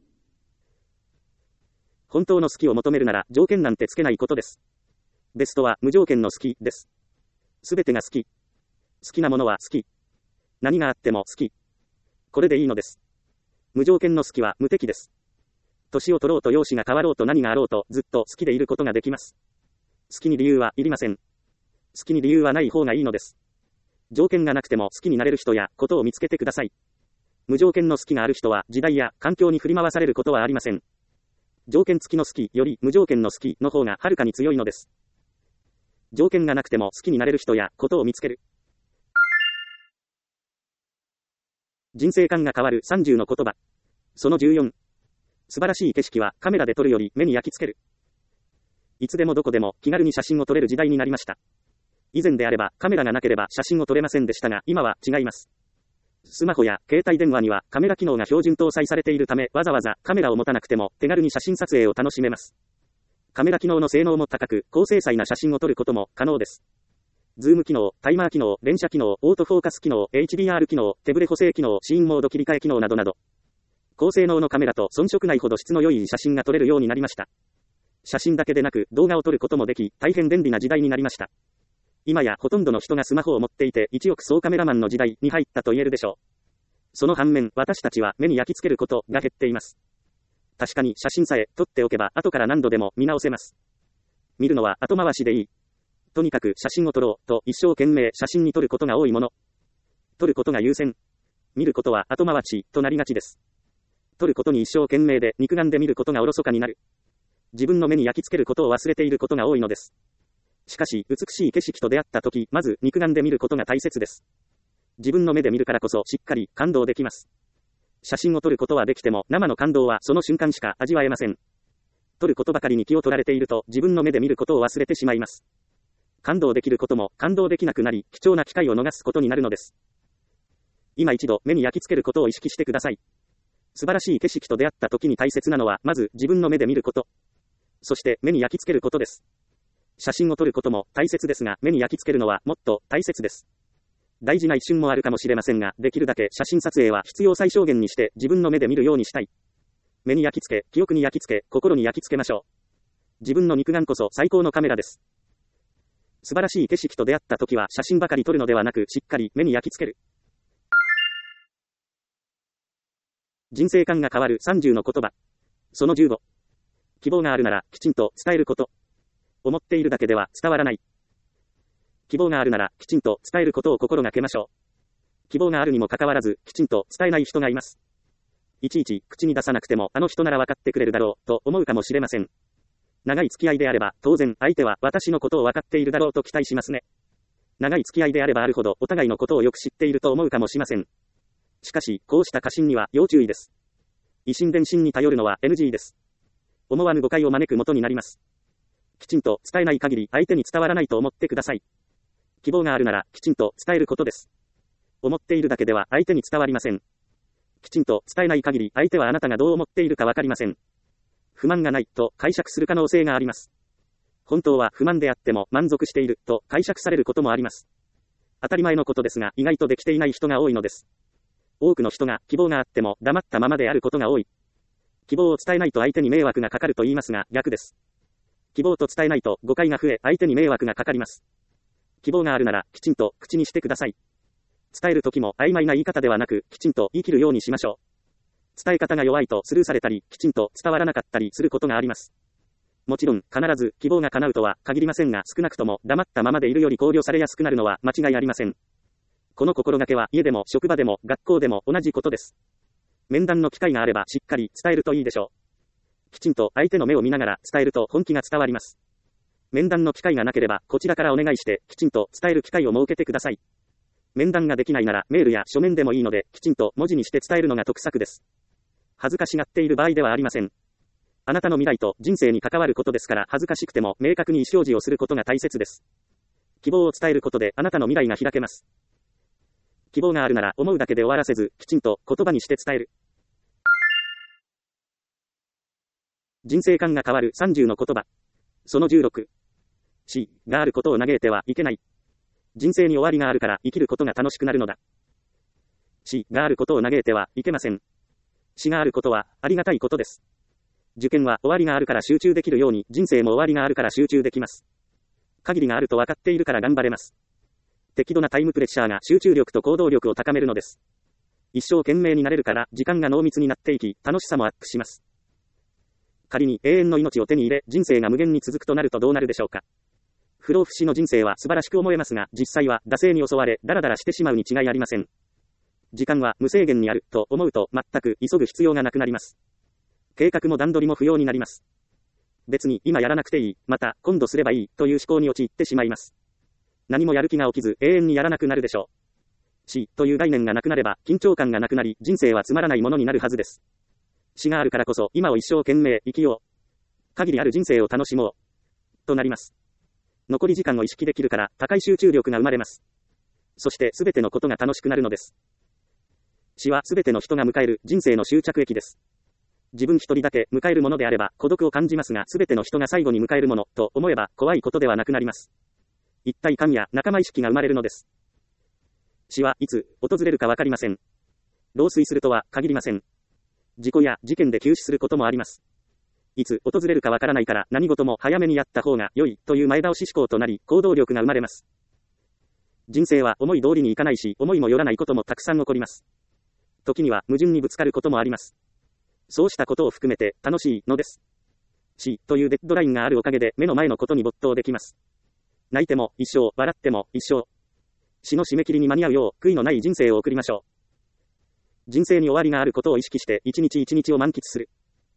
本当の好きを求めるなら条件なんてつけないことです。ベストは無条件の好きです。すべてが好き。好きなものは好き。何があっても好き。これでいいのです。無条件の好きは無敵です。年を取ろうと容姿が変わろうと何があろうとずっと好きでいることができます。好きに理由はいりません。好きに理由はない方がいいのです。条件がなくても好きになれる人やことを見つけてください。無条件の好きがある人は時代や環境に振り回されることはありません。条件付きの好きより無条件の好きの方がはるかに強いのです。条件がなくても好きになれる人やことを見つける。人生観が変わるさんじゅうの言葉。そのじゅうよん。素晴らしい景色はカメラで撮るより目に焼き付ける。いつでもどこでも気軽に写真を撮れる時代になりました。以前であればカメラがなければ写真を撮れませんでしたが、今は違います。スマホや携帯電話にはカメラ機能が標準搭載されているため、わざわざカメラを持たなくても手軽に写真撮影を楽しめます。 カメラ機能の性能も高く、高精細な写真を撮ることも可能です。ズーム機能、タイマー機能、連写機能、オートフォーカス機能、エイチディーアール 機能、手ブレ補正機能、シーンモード切り替え機能などなど、高性能のカメラと遜色ないほど質の良い写真が撮れるようになりました。写真だけでなく動画を撮ることもでき、大変便利な時代になりました。今やほとんどの人がスマホを持っていて一億総カメラマンの時代に入ったと言えるでしょう。その反面、私たちは目に焼き付けることが減っています。確かに写真さえ撮っておけば後から何度でも見直せます。見るのは後回しでいい。とにかく写真を撮ろうと一生懸命写真に撮ることが多いもの。撮ることが優先。見ることは後回しとなりがちです。撮ることに一生懸命で肉眼で見ることがおろそかになる。自分の目に焼き付けることを忘れていることが多いのです。しかし、美しい景色と出会ったとき、まず肉眼で見ることが大切です。自分の目で見るからこそしっかり感動できます。写真を撮ることはできても生の感動はその瞬間しか味わえません。撮ることばかりに気を取られていると自分の目で見ることを忘れてしまいます。感動できることも感動できなくなり、貴重な機会を逃すことになるのです。今一度目に焼き付けることを意識してください。素晴らしい景色と出会った時に大切なのは、まず自分の目で見ること。そして目に焼き付けることです。写真を撮ることも大切ですが、目に焼き付けるのはもっと大切です。大事な一瞬もあるかもしれませんが、できるだけ写真撮影は必要最小限にして自分の目で見るようにしたい。目に焼き付け、記憶に焼き付け、心に焼き付けましょう。自分の肉眼こそ最高のカメラです。素晴らしい景色と出会った時は写真ばかり撮るのではなく、しっかり目に焼き付ける。人生観が変わるさんじゅうの言葉。そのじゅうご。希望があるならきちんと伝えること。思っているだけでは伝わらない。希望があるならきちんと伝えることを心がけましょう。希望があるにもかかわらずきちんと伝えない人がいます。いちいち口に出さなくてもあの人なら分かってくれるだろうと思うかもしれません。長い付き合いであれば当然相手は私のことを分かっているだろうと期待しますね。長い付き合いであればあるほどお互いのことをよく知っていると思うかもしれません。しかしこうした過信には要注意です。以心伝心に頼るのは エヌジー です。思わぬ誤解を招く元になります。きちんと伝えない限り相手に伝わらないと思ってください。希望があるならきちんと伝えることです。思っているだけでは相手に伝わりません。きちんと伝えない限り相手はあなたがどう思っているかわかりません。不満がないと解釈する可能性があります。本当は不満であっても満足していると解釈されることもあります。当たり前のことですが意外とできていない人が多いのです。多くの人が希望があっても黙ったままであることが多い。希望を伝えないと相手に迷惑がかかると言いますが逆です。希望と伝えないと誤解が増え相手に迷惑がかかります。希望があるならきちんと口にしてください。伝えるときも曖昧な言い方ではなくきちんと言い切るようにしましょう。伝え方が弱いとスルーされたりきちんと伝わらなかったりすることがあります。もちろん必ず希望が叶うとは限りませんが少なくとも黙ったままでいるより考慮されやすくなるのは間違いありません。この心がけは家でも職場でも学校でも同じことです。面談の機会があればしっかり伝えるといいでしょう。きちんと相手の目を見ながら伝えると本気が伝わります。面談の機会がなければこちらからお願いしてきちんと伝える機会を設けてください。面談ができないならメールや書面でもいいのできちんと文字にして伝えるのが得策です。恥ずかしがっている場合ではありません。あなたの未来と人生に関わることですから恥ずかしくても明確に意思表示をすることが大切です。希望を伝えることであなたの未来が開けます。希望があるなら思うだけで終わらせずきちんと言葉にして伝える。人生観が変わるさんじゅうの言葉。そのじゅうろく。死があることを嘆いてはいけない。人生に終わりがあるから生きることが楽しくなるのだ。死があることを嘆いてはいけません。死があることはありがたいことです。受験は終わりがあるから集中できるように人生も終わりがあるから集中できます。限りがあると分かっているから頑張れます。適度なタイムプレッシャーが集中力と行動力を高めるのです。一生懸命になれるから時間が濃密になっていき楽しさもアップします。仮に永遠の命を手に入れ人生が無限に続くとなるとどうなるでしょうか。不老不死の人生は素晴らしく思えますが実際は惰性に襲われダラダラしてしまうに違いありません。時間は無制限にあると思うと全く急ぐ必要がなくなります。計画も段取りも不要になります。別に今やらなくていい、また今度すればいいという思考に陥ってしまいます。何もやる気が起きず永遠にやらなくなるでしょう。死という概念がなくなれば緊張感がなくなり人生はつまらないものになるはずです。死があるからこそ今を一生懸命生きよう。限りある人生を楽しもう。となります。残り時間を意識できるから高い集中力が生まれます。そして全てのことが楽しくなるのです。死は全ての人が迎える人生の終着駅です。 自分一人だけ迎えるものであれば孤独を感じますが、すべての人が最後に迎えるものと思えば怖いことではなくなります。一体感や仲間意識が生まれるのです。死はいつ訪れるかわかりません。老衰するとは限りません。事故や事件で急死することもあります。いつ訪れるかわからないから何事も早めにやった方が良いという前倒し思考となり行動力が生まれます。人生は思い通りにいかないし、思いもよらないこともたくさん起こります。時には矛盾にぶつかることもあります。そうしたことを含めて楽しいのです。死というデッドラインがあるおかげで目の前のことに没頭できます。泣いても一生、笑っても一生。死の締め切りに間に合うよう悔いのない人生を送りましょう。人生に終わりがあることを意識して一日一日を満喫する。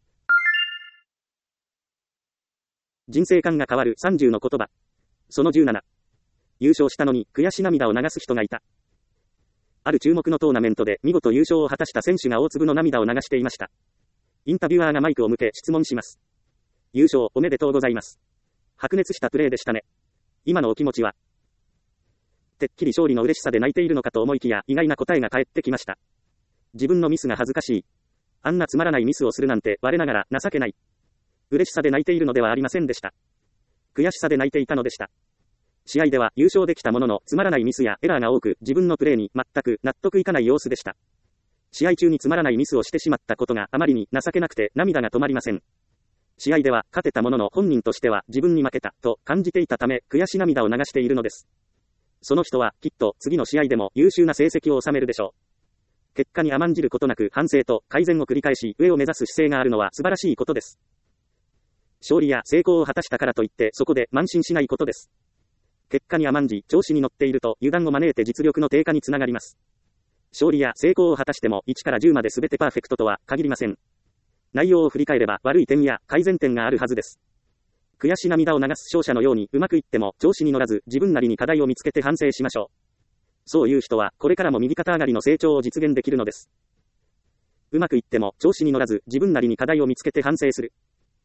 人生観が変わるさんじゅうの言葉。そのじゅうなな。優勝したのに悔し涙を流す人がいた。ある注目のトーナメントで見事優勝を果たした選手が大粒の涙を流していました。インタビュアーがマイクを向け質問します。優勝おめでとうございます。白熱したプレーでしたね。今のお気持ちは？てっきり勝利の嬉しさで泣いているのかと思いきや意外な答えが返ってきました。自分のミスが恥ずかしい。あんなつまらないミスをするなんて我ながら情けない。嬉しさで泣いているのではありませんでした。悔しさで泣いていたのでした。試合では優勝できたもののつまらないミスやエラーが多く自分のプレーに全く納得いかない様子でした。試合中につまらないミスをしてしまったことがあまりに情けなくて涙が止まりません。試合では勝てたものの本人としては自分に負けたと感じていたため悔し涙を流しているのです。その人はきっと次の試合でも優秀な成績を収めるでしょう。結果に甘んじることなく反省と改善を繰り返し上を目指す姿勢があるのは素晴らしいことです。勝利や成功を果たしたからといってそこで慢心しないことです。結果に甘んじ調子に乗っていると油断を招いて実力の低下につながります。勝利や成功を果たしてもいちからじゅうまで全てパーフェクトとは限りません。内容を振り返れば悪い点や改善点があるはずです。悔し涙を流す勝者のようにうまくいっても調子に乗らず自分なりに課題を見つけて反省しましょう。そういう人はこれからも右肩上がりの成長を実現できるのです。うまくいっても調子に乗らず自分なりに課題を見つけて反省する。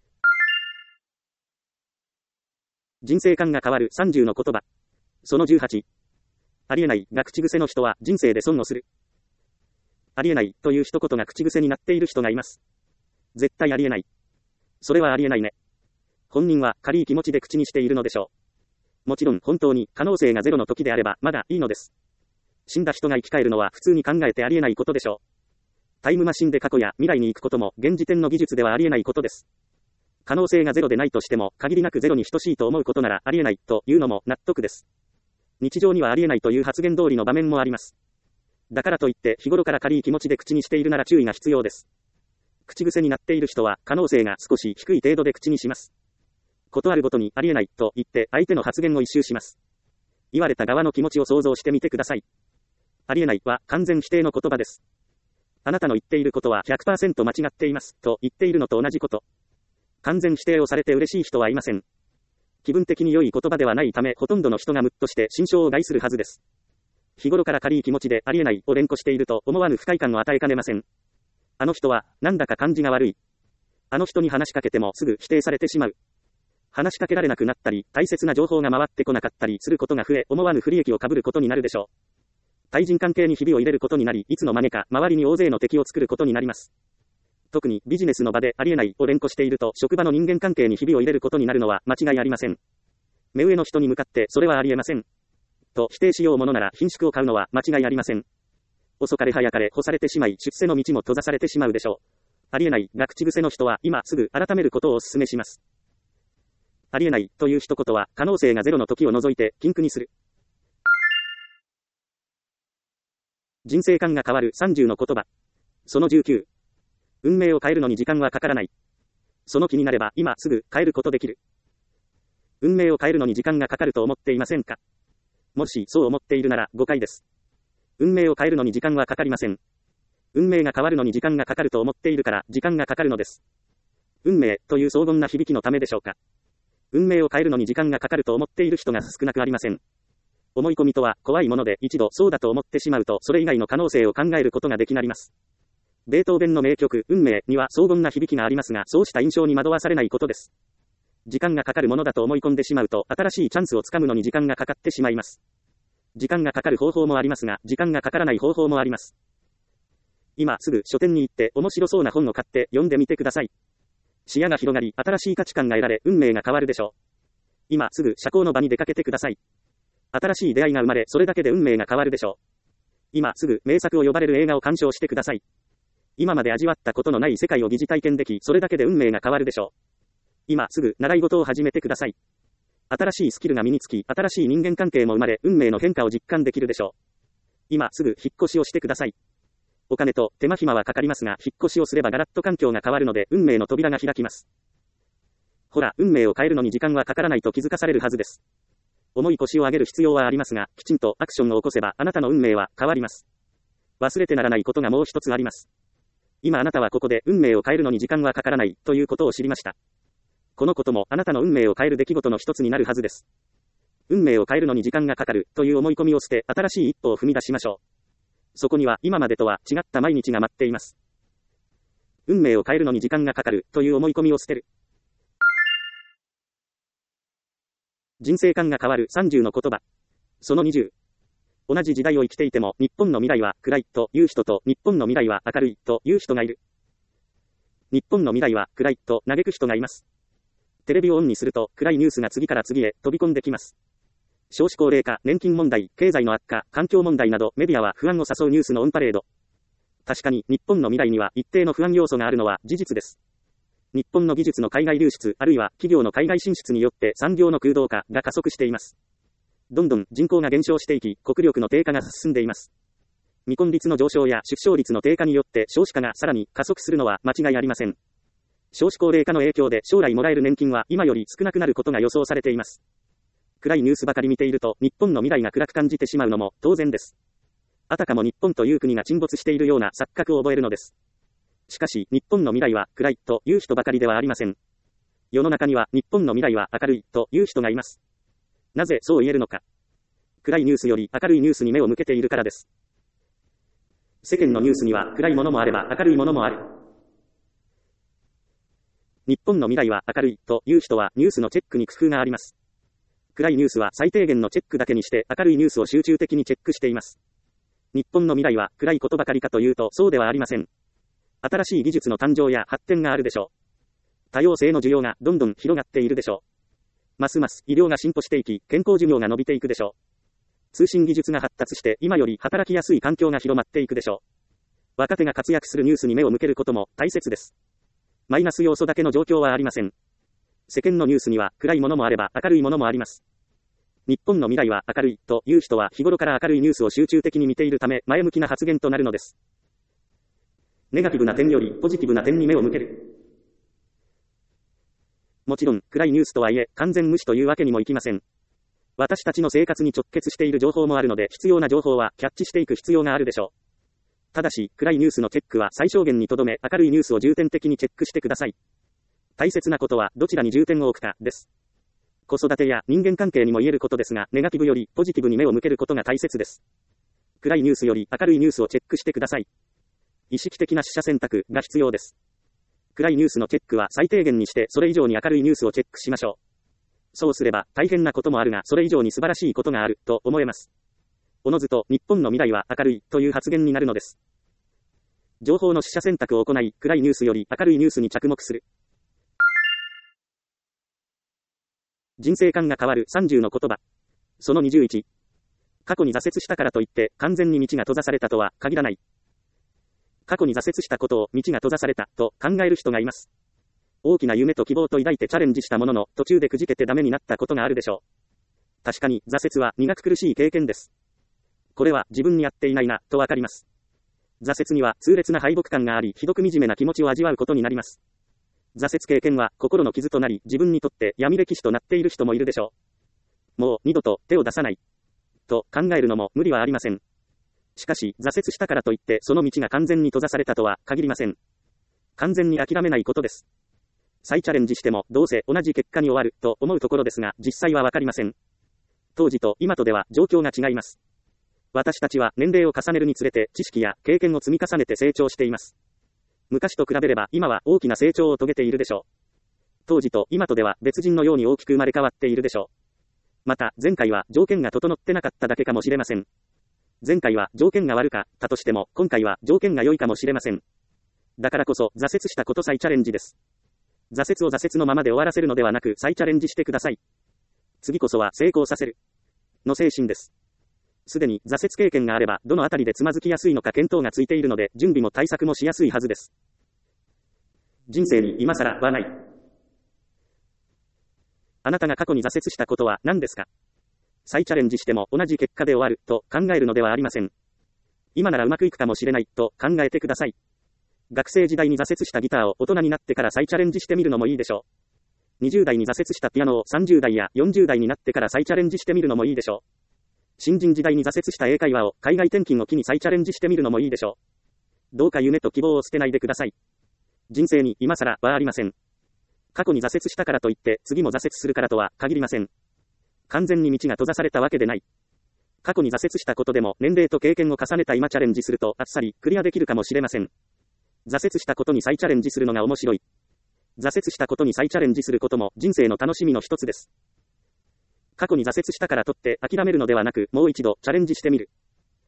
人生観が変わるさんじゅうの言葉。そのじゅうはち。ありえないが口癖の人は人生で損をする。ありえないという一言が口癖になっている人がいます。絶対ありえない。それはありえないね。本人は軽い気持ちで口にしているのでしょう。もちろん本当に可能性がゼロの時であればまだいいのです。死んだ人が生き返るのは普通に考えてありえないことでしょう。タイムマシンで過去や未来に行くことも現時点の技術ではありえないことです。可能性がゼロでないとしても限りなくゼロに等しいと思うことならありえないというのも納得です。日常にはありえないという発言通りの場面もあります。だからといって日頃から軽い気持ちで口にしているなら注意が必要です。口癖になっている人は可能性が少し低い程度で口にします。ことあるごとにありえないと言って相手の発言を一周します。言われた側の気持ちを想像してみてください。ありえないは完全否定の言葉です。あなたの言っていることは ひゃくパーセント 間違っていますと言っているのと同じこと。完全否定をされて嬉しい人はいません。気分的に良い言葉ではないためほとんどの人がムッとして心象を害するはずです。日頃から軽い気持ちでありえないを連呼していると思わぬ不快感を与えかねません。あの人はなんだか感じが悪い。あの人に話しかけてもすぐ否定されてしまう。話しかけられなくなったり大切な情報が回ってこなかったりすることが増え思わぬ不利益を被ることになるでしょう。対人関係にひびを入れることになりいつの間にか周りに大勢の敵を作ることになります。特にビジネスの場でありえないを連呼していると職場の人間関係にひびを入れることになるのは間違いありません。目上の人に向かってそれはありえませんと否定しようものなら顰蹙を買うのは間違いありません。遅かれ早かれ干されてしまい出世の道も閉ざされてしまうでしょう。ありえないが口癖の人は今すぐ改めることをお勧めします。ありえないという一言は可能性がゼロの時を除いて禁句にする。人生観が変わるさんじゅうの言葉。そのじゅうきゅう。運命を変えるのに時間はかからない。その気になれば今すぐ変えることできる。運命を変えるのに時間がかかると思っていませんか？もしそう思っているなら誤解です。運命を変えるのに時間はかかりません。運命が変わるのに時間がかかると思っているから時間がかかるのです。運命という荘厳な響きのためでしょうか。運命を変えるのに時間がかかると思っている人が少なくありません。思い込みとは怖いもので一度そうだと思ってしまうとそれ以外の可能性を考えることができなります。ベートーベンの名曲運命には荘厳な響きがありますがそうした印象に惑わされないことです。時間がかかるものだと思い込んでしまうと新しいチャンスをつかむのに時間がかかってしまいます。時間がかかる方法もありますが時間がかからない方法もあります。 今すぐ書店に行って面白そうな本を買って読んでみてください。視野が広がり、新しい価値観が得られ、運命が変わるでしょう。今すぐ社交の場に出かけてください。新しい出会いが生まれ、それだけで運命が変わるでしょう。今すぐ名作を呼ばれる映画を鑑賞してください。今まで味わったことのない世界を疑似体験でき、それだけで運命が変わるでしょう。今すぐ習い事を始めてください。新しいスキルが身につき、新しい人間関係も生まれ、運命の変化を実感できるでしょう。今すぐ引っ越しをしてください。お金と手間暇はかかりますが、引っ越しをすればガラッと環境が変わるので、運命の扉が開きます。ほら、運命を変えるのに時間はかからないと気づかされるはずです。重い腰を上げる必要はありますが、きちんとアクションを起こせば、あなたの運命は変わります。忘れてならないことがもう一つあります。今あなたはここで運命を変えるのに時間はかからないということを知りました。このこともあなたの運命を変える出来事の一つになるはずです。運命を変えるのに時間がかかるという思い込みを捨て、新しい一歩を踏み出しましょう。そこには今までとは違った毎日が待っています。運命を変えるのに時間がかかるという思い込みを捨てる。人生観が変わるさんじゅうの言葉。そのにじゅう。同じ時代を生きていても、日本の未来は暗いという人と、日本の未来は明るいという人がいる。日本の未来は暗いと嘆く人がいます。テレビをオンにすると、暗いニュースが次から次へ飛び込んできます。少子高齢化、年金問題、経済の悪化、環境問題など、メディアは不安を誘うニュースのオンパレード。確かに、日本の未来には一定の不安要素があるのは事実です。日本の技術の海外流出、あるいは企業の海外進出によって産業の空洞化が加速しています。どんどん人口が減少していき、国力の低下が進んでいます。未婚率の上昇や出生率の低下によって少子化がさらに加速するのは間違いありません。少子高齢化の影響で将来もらえる年金は今より少なくなることが予想されています。暗いニュースばかり見ていると日本の未来が暗く感じてしまうのも当然です。あたかも日本という国が沈没しているような錯覚を覚えるのです。しかし日本の未来は暗いという人ばかりではありません。世の中には日本の未来は明るいという人がいます。なぜそう言えるのか。暗いニュースより明るいニュースに目を向けているからです。世間のニュースには暗いものもあれば明るいものもある。日本の未来は明るいという人はニュースのチェックに工夫があります。暗いニュースは最低限のチェックだけにして明るいニュースを集中的にチェックしています。日本の未来は暗いことばかりかというとそうではありません。新しい技術の誕生や発展があるでしょう。多様性の需要がどんどん広がっているでしょう。ますます医療が進歩していき、健康寿命が伸びていくでしょう。通信技術が発達して今より働きやすい環境が広まっていくでしょう。若手が活躍するニュースに目を向けることも大切です。マイナス要素だけの状況はありません。世間のニュースには暗いものもあれば明るいものもあります。日本の未来は明るいという人は日頃から明るいニュースを集中的に見ているため前向きな発言となるのです。ネガティブな点よりポジティブな点に目を向ける。もちろん暗いニュースとはいえ完全無視というわけにもいきません。私たちの生活に直結している情報もあるので必要な情報はキャッチしていく必要があるでしょう。ただし暗いニュースのチェックは最小限にとどめ明るいニュースを重点的にチェックしてください。大切なことはどちらに重点を置くかです。子育てや人間関係にも言えることですが、ネガティブよりポジティブに目を向けることが大切です。暗いニュースより明るいニュースをチェックしてください。意識的な取捨選択が必要です。暗いニュースのチェックは最低限にしてそれ以上に明るいニュースをチェックしましょう。そうすれば大変なこともあるがそれ以上に素晴らしいことがあると思えます。おのずと日本の未来は明るいという発言になるのです。情報の取捨選択を行い暗いニュースより明るいニュースに着目する。人生観が変わるさんじゅうの言葉。そのにじゅういち。過去に挫折したからといって完全に道が閉ざされたとは限らない。過去に挫折したことを道が閉ざされたと考える人がいます。大きな夢と希望と抱いてチャレンジしたものの途中でくじけてダメになったことがあるでしょう。確かに挫折は苦く苦しい経験です。これは自分にやっていないなとわかります。挫折には痛烈な敗北感がありひどく惨めな気持ちを味わうことになります。挫折経験は心の傷となり自分にとって闇歴史となっている人もいるでしょう。もう二度と手を出さないと考えるのも無理はありません。しかし挫折したからといってその道が完全に閉ざされたとは限りません。完全に諦めないことです。再チャレンジしてもどうせ同じ結果に終わると思うところですが実際はわかりません。当時と今とでは状況が違います。私たちは年齢を重ねるにつれて知識や経験を積み重ねて成長しています。昔と比べれば今は大きな成長を遂げているでしょう。当時と今とでは別人のように大きく生まれ変わっているでしょう。また前回は条件が整ってなかっただけかもしれません。 前回は条件が悪かったとしても、今回は条件が良いかもしれません。だからこそ、挫折したこと再チャレンジです。挫折を挫折のままで終わらせるのではなく、再チャレンジしてください。次こそは成功させる。の精神です。すでに挫折経験があれば、どのあたりでつまずきやすいのか見当がついているので、準備も対策もしやすいはずです。人生に今更はない。あなたが過去に挫折したことは何ですか？再チャレンジしても同じ結果で終わると考えるのではありません。今ならうまくいくかもしれないと考えてください。学生時代に挫折したギターを大人になってから再チャレンジしてみるのもいいでしょう。にじゅう代に挫折したピアノをさんじゅう代やよんじゅう代になってから再チャレンジしてみるのもいいでしょう。新人時代に挫折した英会話を海外転勤を機に再チャレンジしてみるのもいいでしょう。どうか夢と希望を捨てないでください。人生に今更はありません。過去に挫折したからといって次も挫折するからとは限りません。完全に道が閉ざされたわけでない。過去に挫折したことでも年齢と経験を重ねた今チャレンジするとあっさりクリアできるかもしれません。挫折したことに再チャレンジするのが面白い。挫折したことに再チャレンジすることも人生の楽しみの一つです。過去に挫折したからとって諦めるのではなく、もう一度チャレンジしてみる。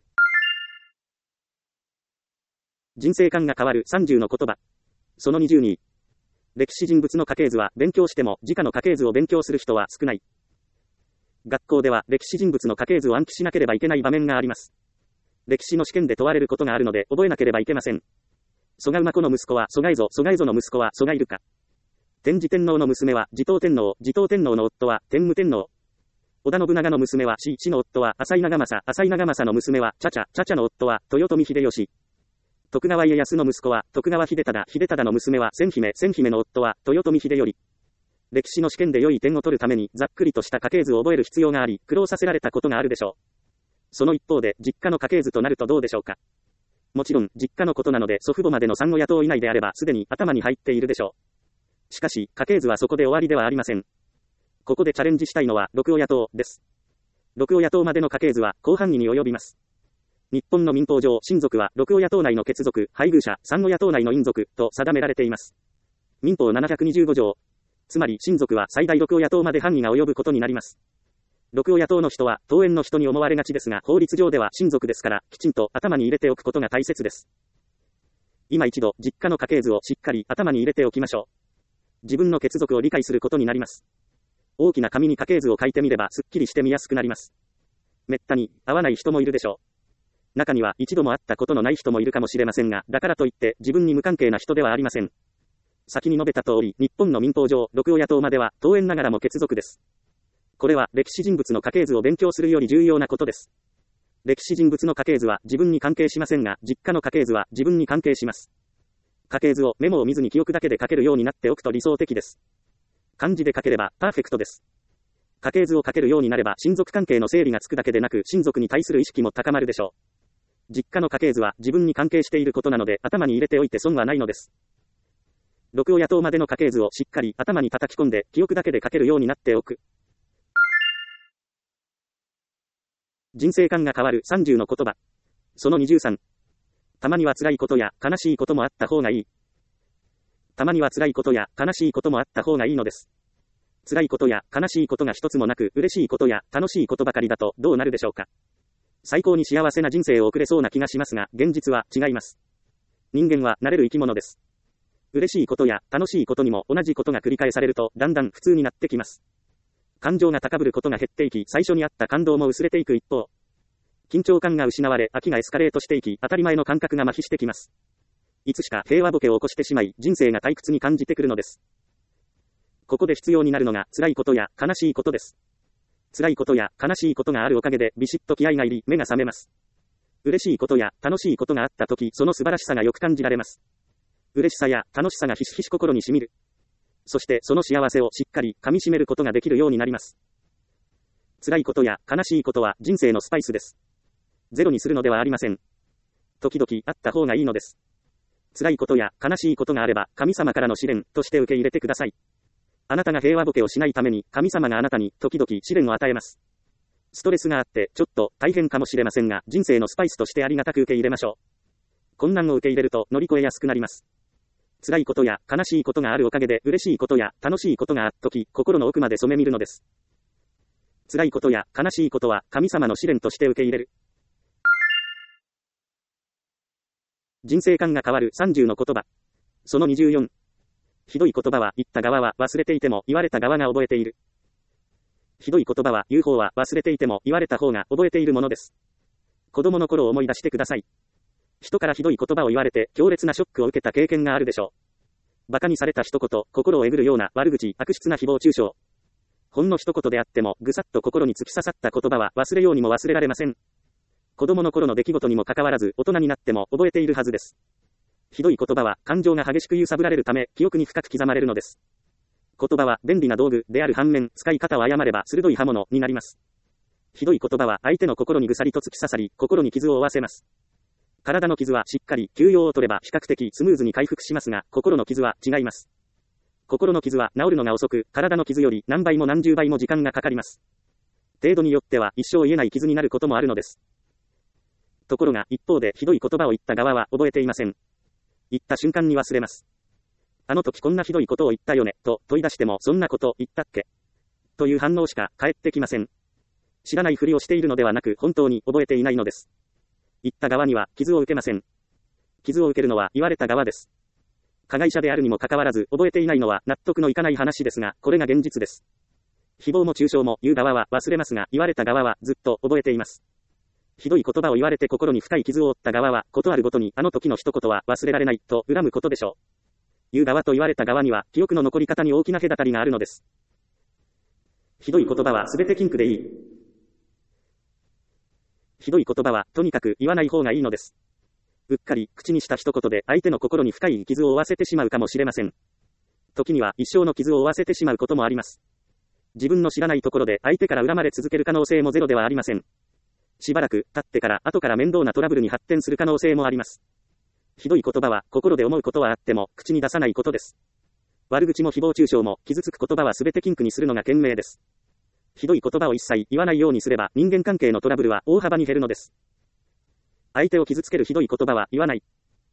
人生観が変わるさんじゅうの言葉。そのにじゅうに。歴史人物の家系図は勉強しても自家の家系図を勉強する人は少ない。学校では歴史人物の家系図を暗記しなければいけない場面があります。歴史の試験で問われることがあるので覚えなければいけません。蘇我馬子の息子は蘇我蝦夷、蘇我蝦夷の息子は蘇我入鹿。天智天皇の娘は持統天皇、持統天皇の夫は天武天皇。織田信長の娘は死、死の夫は浅井長政、浅井長政の娘は茶々、茶々の夫は豊臣秀吉。徳川家康の息子は徳川秀忠、秀忠の娘は千姫、千姫の夫は豊臣秀頼。歴史の試験で良い点を取るためにざっくりとした家系図を覚える必要があり、苦労させられたことがあるでしょう。その一方で実家の家系図となるとどうでしょうか。もちろん、実家のことなので祖父母までの産親等以内であればすでに頭に入っているでしょう。しかし、家系図はそこで終わりではありません。ここでチャレンジしたいのは、六親等です。六親等までの家系図は、広範囲に及びます。日本の民法上、親族は、六親等内の血族、配偶者、三親等内の姻族、と定められています。民法ななひゃくにじゅうご条。つまり、親族は最大六親等まで範囲が及ぶことになります。六親等の人は、当縁の人に思われがちですが、法律上では親族ですから、きちんと頭に入れておくことが大切です。今一度、実家の家系図をしっかり頭に入れておきましょう。自分の血族を理解することになります。大きな紙に家系図を書いてみれば、すっきりして見やすくなります。めったに、会わない人もいるでしょう。中には、一度も会ったことのない人もいるかもしれませんが、だからといって、自分に無関係な人ではありません。先に述べた通り、日本の民法上、六親等までは、当縁ながらも血族です。これは歴史人物の家系図を勉強するより重要なことです。歴史人物の家系図は自分に関係しませんが、実家の家系図は自分に関係します。家系図をメモを見ずに記憶だけで書けるようになっておくと理想的です。漢字で書ければパーフェクトです。家系図を書けるようになれば親族関係の整理がつくだけでなく親族に対する意識も高まるでしょう。実家の家系図は自分に関係していることなので頭に入れておいて損はないのです。六親等までの家系図をしっかり頭に叩き込んで記憶だけで書けるようになっておく。人生観が変わるさんじゅうの言葉。そのにじゅうさん。たまには辛いことや悲しいこともあった方がいい。たまには辛いことや悲しいこともあった方がいいのです。辛いことや悲しいことが一つもなく嬉しいことや楽しいことばかりだとどうなるでしょうか。最高に幸せな人生を送れそうな気がしますが、現実は違います。人間は慣れる生き物です。嬉しいことや楽しいことにも同じことが繰り返されるとだんだん普通になってきます。感情が高ぶることが減っていき、最初にあった感動も薄れていく一方、緊張感が失われ、飽きがエスカレートしていき、当たり前の感覚が麻痺してきます。いつしか平和ボケを起こしてしまい、人生が退屈に感じてくるのです。ここで必要になるのが、辛いことや悲しいことです。辛いことや悲しいことがあるおかげで、ビシッと気合が入り、目が覚めます。嬉しいことや楽しいことがあったとき、その素晴らしさがよく感じられます。嬉しさや楽しさがひしひし心に染みる。そしてその幸せをしっかり噛み締めることができるようになります。辛いことや悲しいことは人生のスパイスです。ゼロにするのではありません。時々あった方がいいのです。辛いことや悲しいことがあれば神様からの試練として受け入れてください。あなたが平和ボケをしないために神様があなたに時々試練を与えます。ストレスがあってちょっと大変かもしれませんが、人生のスパイスとしてありがたく受け入れましょう。困難を受け入れると乗り越えやすくなります。辛いことや悲しいことがあるおかげで嬉しいことや楽しいことがあったとき、心の奥まで染め見るのです。辛いことや悲しいことは神様の試練として受け入れる。 人生観が変わるさんじゅうの言葉。そのにじゅうよん。ひどい言葉は言った側は忘れていても言われた側が覚えている。ひどい言葉は言う方は忘れていても言われた方が覚えているものです。子供の頃を思い出してください。人からひどい言葉を言われて強烈なショックを受けた経験があるでしょう。馬鹿にされた一言、心をえぐるような悪口、悪質な誹謗中傷。ほんの一言であってもぐさっと心に突き刺さった言葉は忘れようにも忘れられません。子供の頃の出来事にもかかわらず大人になっても覚えているはずです。ひどい言葉は感情が激しく揺さぶられるため記憶に深く刻まれるのです。言葉は便利な道具である反面、使い方を誤れば鋭い刃物になります。ひどい言葉は相手の心にぐさりと突き刺さり、心に傷を負わせます。体の傷はしっかり休養を取れば比較的スムーズに回復しますが、心の傷は違います。心の傷は治るのが遅く、体の傷より何倍も何十倍も時間がかかります。程度によっては一生癒えない傷になることもあるのです。ところが一方でひどい言葉を言った側は覚えていません。言った瞬間に忘れます。あの時こんなひどいことを言ったよね、と問い出してもそんなこと言ったっけという反応しか返ってきません。知らないふりをしているのではなく本当に覚えていないのです。言った側には傷を受けません。傷を受けるのは言われた側です。加害者であるにもかかわらず覚えていないのは納得のいかない話ですが、これが現実です。誹謗も中傷も言う側は忘れますが、言われた側はずっと覚えています。ひどい言葉を言われて心に深い傷を負った側は、ことあるごとにあの時の一言は忘れられないと恨むことでしょう。言う側と言われた側には記憶の残り方に大きな隔たりがあるのです。ひどい言葉はすべて禁句でいい。ひどい言葉はとにかく言わない方がいいのです。うっかり口にした一言で相手の心に深い傷を負わせてしまうかもしれません。時には一生の傷を負わせてしまうこともあります。自分の知らないところで相手から恨まれ続ける可能性もゼロではありません。しばらく経ってから後から面倒なトラブルに発展する可能性もあります。ひどい言葉は心で思うことはあっても口に出さないことです。悪口も誹謗中傷も傷つく言葉はすべて禁句にするのが賢明です。ひどい言葉を一切言わないようにすれば人間関係のトラブルは大幅に減るのです。相手を傷つけるひどい言葉は言わない。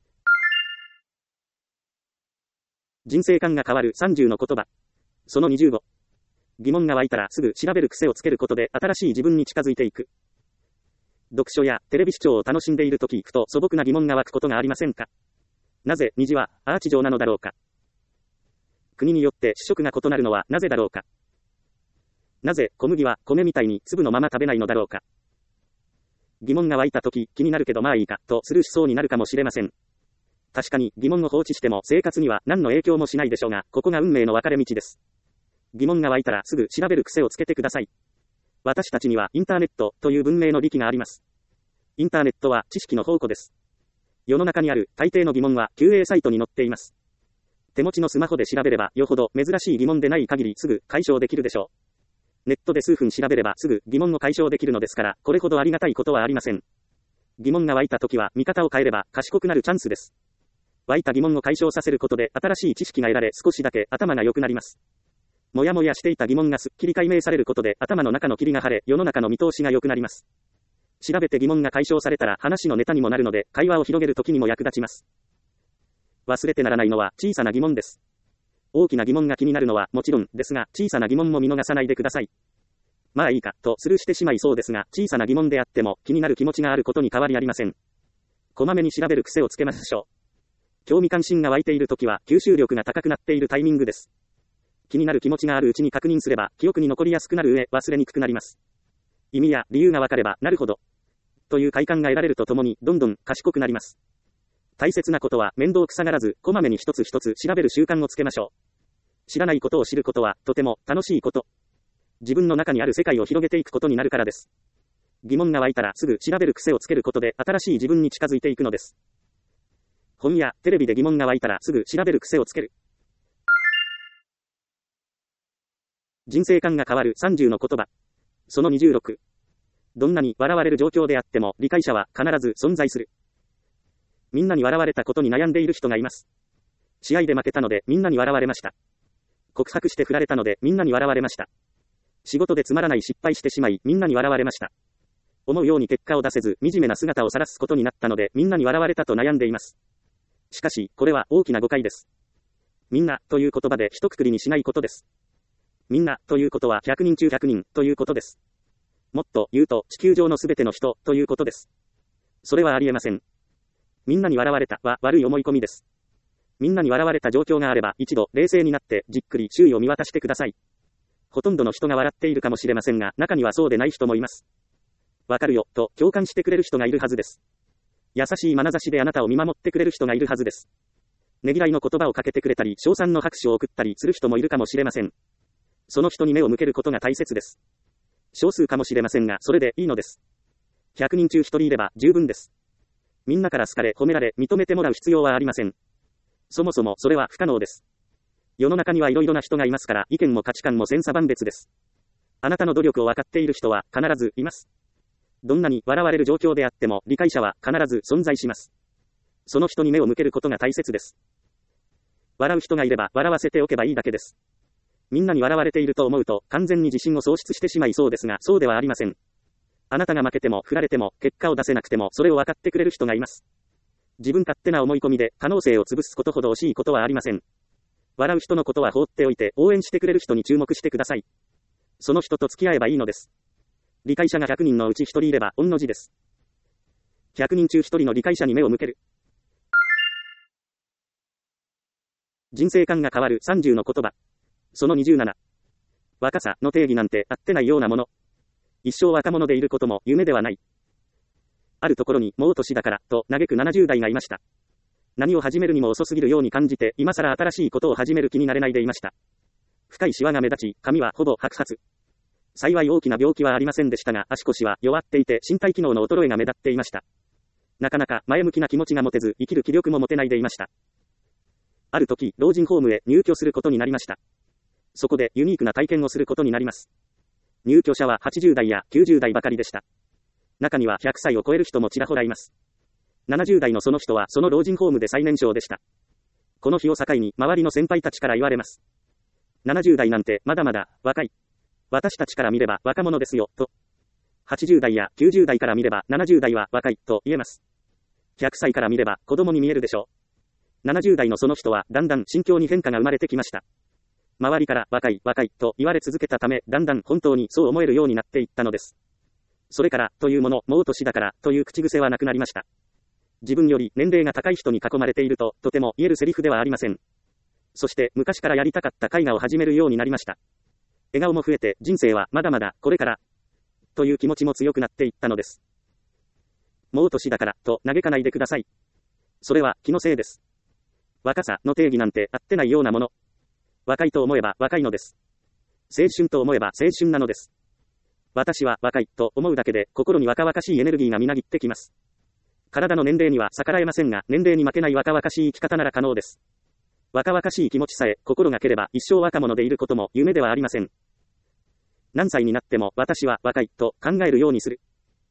人生観が変わるさんじゅうの言葉。そのにじゅうご。疑問が湧いたらすぐ調べる癖をつけることで新しい自分に近づいていく。読書やテレビ視聴を楽しんでいるとき、ふと素朴な疑問が湧くことがありませんか？なぜ虹はアーチ状なのだろうか？国によって主食が異なるのはなぜだろうか？なぜ小麦は米みたいに粒のまま食べないのだろうか？疑問が湧いたとき、気になるけどまあいいかとスルーしそうになるかもしれません。確かに疑問を放置しても生活には何の影響もしないでしょうが、ここが運命の分かれ道です。疑問が湧いたらすぐ調べる癖をつけてください。私たちにはインターネットという文明の利器があります。インターネットは知識の宝庫です。世の中にある大抵の疑問は キューエー サイトに載っています。手持ちのスマホで調べればよほど珍しい疑問でない限りすぐ解消できるでしょう。ネットで数分調べればすぐ疑問を解消できるのですから、これほどありがたいことはありません。疑問が湧いたときは見方を変えれば賢くなるチャンスです。湧いた疑問を解消させることで新しい知識が得られ少しだけ頭が良くなります。もやもやしていた疑問がすっきり解明されることで頭の中の霧が晴れ、世の中の見通しが良くなります。調べて疑問が解消されたら話のネタにもなるので、会話を広げるときにも役立ちます。忘れてならないのは小さな疑問です。大きな疑問が気になるのはもちろんですが、小さな疑問も見逃さないでください。まあいいかとスルーしてしまいそうですが、小さな疑問であっても気になる気持ちがあることに変わりありません。こまめに調べる癖をつけましょう。興味関心が湧いているときは吸収力が高くなっているタイミングです。気になる気持ちがあるうちに確認すれば記憶に残りやすくなる上忘れにくくなります。意味や理由が分かればなるほどという快感が得られるとともにどんどん賢くなります。大切なことは面倒くさがらずこまめに一つ一つ調べる習慣をつけましょう。知らないことを知ることはとても楽しいこと。自分の中にある世界を広げていくことになるからです。疑問が湧いたらすぐ調べる癖をつけることで新しい自分に近づいていくのです。本やテレビで疑問が湧いたらすぐ調べる癖をつける。人生観が変わるさんじゅうの言葉。そのにじゅうろく。どんなに笑われる状況であっても理解者は必ず存在する。みんなに笑われたことに悩んでいる人がいます。試合で負けたのでみんなに笑われました。告白して振られたのでみんなに笑われました。仕事でつまらない失敗してしまいみんなに笑われました。思うように結果を出せず惨めな姿を晒すことになったのでみんなに笑われたと悩んでいます。しかしこれは大きな誤解です。みんなという言葉で一括りにしないことです。みんなということはひゃくにん中ひゃくにんということです。もっと言うと地球上のすべての人ということです。それはありえません。 みんなに笑われたは悪い思い込みです。みんなに笑われた状況があれば一度冷静になってじっくり周囲を見渡してください。ほとんどの人が笑っているかもしれませんが、中にはそうでない人もいます。わかるよ、と共感してくれる人がいるはずです。優しい眼差しであなたを見守ってくれる人がいるはずです。ねぎらいの言葉をかけてくれたり、称賛の拍手を送ったりする人もいるかもしれません。その人に目を向けることが大切です。少数かもしれませんが、それでいいのです。ひゃくにん中ひとりいれば十分です。みんなから好かれ、褒められ、認めてもらう必要はありません。そもそもそれは不可能です。世の中にはいろいろな人がいますから、意見も価値観も千差万別です。あなたの努力を分かっている人は必ずいます。どんなに笑われる状況であっても理解者は必ず存在します。その人に目を向けることが大切です。笑う人がいれば笑わせておけばいいだけです。みんなに笑われていると思うと完全に自信を喪失してしまいそうですが、そうではありません。あなたが負けても振られても結果を出せなくてもそれを分かってくれる人がいます。自分勝手な思い込みで可能性を潰すことほど惜しいことはありません。笑う人のことは放っておいて応援してくれる人に注目してください。その人と付き合えばいいのです。理解者がひゃくにんのうちひとりいれば御の字です。ひゃくにん中ひとりの理解者に目を向ける。人生観が変わるさんじゅうの言葉。そのにじゅうなな。若さの定義なんて合ってないようなもの。一生若者でいることも夢ではない。あるところにもう年だからと嘆くななじゅう代がいました。何を始めるにも遅すぎるように感じて今更新しいことを始める気になれないでいました。深いシワが目立ち、髪はほぼ白髪。幸い大きな病気はありませんでしたが、足腰は弱っていて身体機能の衰えが目立っていました。なかなか前向きな気持ちが持てず、生きる気力も持てないでいました。ある時、老人ホームへ入居することになりました。そこでユニークな体験をすることになります。入居者ははちじゅう代やきゅうじゅう代ばかりでした。中にはひゃくさいを超える人もちらほらいます。ななじゅう代のその人はその老人ホームで最年少でした。この日を境に周りの先輩たちから言われます。ななじゅう代なんてまだまだ若い。私たちから見れば若者ですよ、と。はちじゅう代やきゅうじゅう代から見ればななじゅう代は若い、と言えます。ひゃくさいから見れば子供に見えるでしょう。ななじゅう代のその人はだんだん心境に変化が生まれてきました。周りから若い若いと言われ続けたため、だんだん本当にそう思えるようになっていったのです。それからというもの、もう年だからという口癖はなくなりました。自分より年齢が高い人に囲まれているととても言えるセリフではありません。そして昔からやりたかった絵画を始めるようになりました。笑顔も増えて人生はまだまだこれからという気持ちも強くなっていったのです。もう年だからと嘆かないでください。それは気のせいです。若さの定義なんて合ってないようなもの。若いと思えば若いのです。青春と思えば青春なのです。私は若いと思うだけで心に若々しいエネルギーがみなぎってきます。体の年齢には逆らえませんが、年齢に負けない若々しい生き方なら可能です。若々しい気持ちさえ心がければ一生若者でいることも夢ではありません。何歳になっても私は若いと考えるようにする。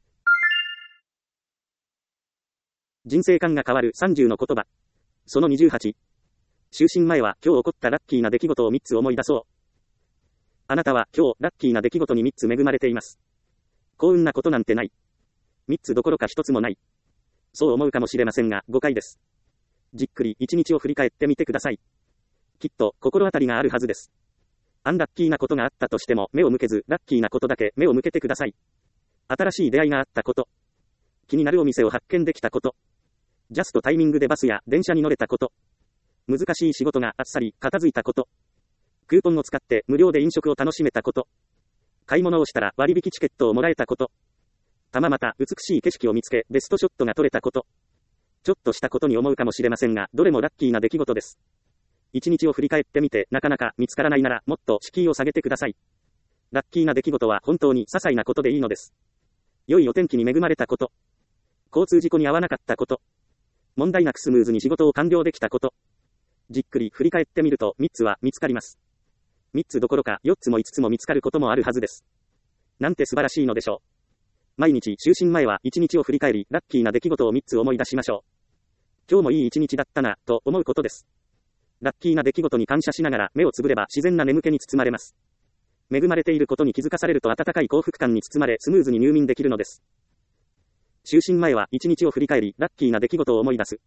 人生観が変わるさんじゅうの言葉。そのにじゅうはち。就寝前は今日起こったラッキーな出来事をみっつ思い出そう。あなたは今日ラッキーな出来事にみっつ恵まれています。幸運なことなんてない。みっつどころかひとつもない。そう思うかもしれませんが誤解です。じっくり一日を振り返ってみてください。きっと心当たりがあるはずです。アンラッキーなことがあったとしても目を向けず、ラッキーなことだけ目を向けてください。新しい出会いがあったこと。気になるお店を発見できたこと。ジャストタイミングでバスや電車に乗れたこと。難しい仕事があっさり片付いたこと。クーポンを使って無料で飲食を楽しめたこと。買い物をしたら割引チケットをもらえたこと。たままた美しい景色を見つけベストショットが撮れたこと。ちょっとしたことに思うかもしれませんが、どれもラッキーな出来事です。一日を振り返ってみてなかなか見つからないならもっと敷居を下げてください。ラッキーな出来事は本当に些細なことでいいのです。良いお天気に恵まれたこと。交通事故に遭わなかったこと。問題なくスムーズに仕事を完了できたこと。じっくり振り返ってみるとみっつは見つかります。みっつどころかよっつもいつつも見つかることもあるはずです。なんて素晴らしいのでしょう。毎日就寝前は一日を振り返り、ラッキーな出来事をみっつ思い出しましょう。今日もいい一日だったな、と思うことです。ラッキーな出来事に感謝しながら目をつぶれば自然な眠気に包まれます。恵まれていることに気づかされると温かい幸福感に包まれスムーズに入眠できるのです。就寝前は一日を振り返り、ラッキーな出来事を思い出す。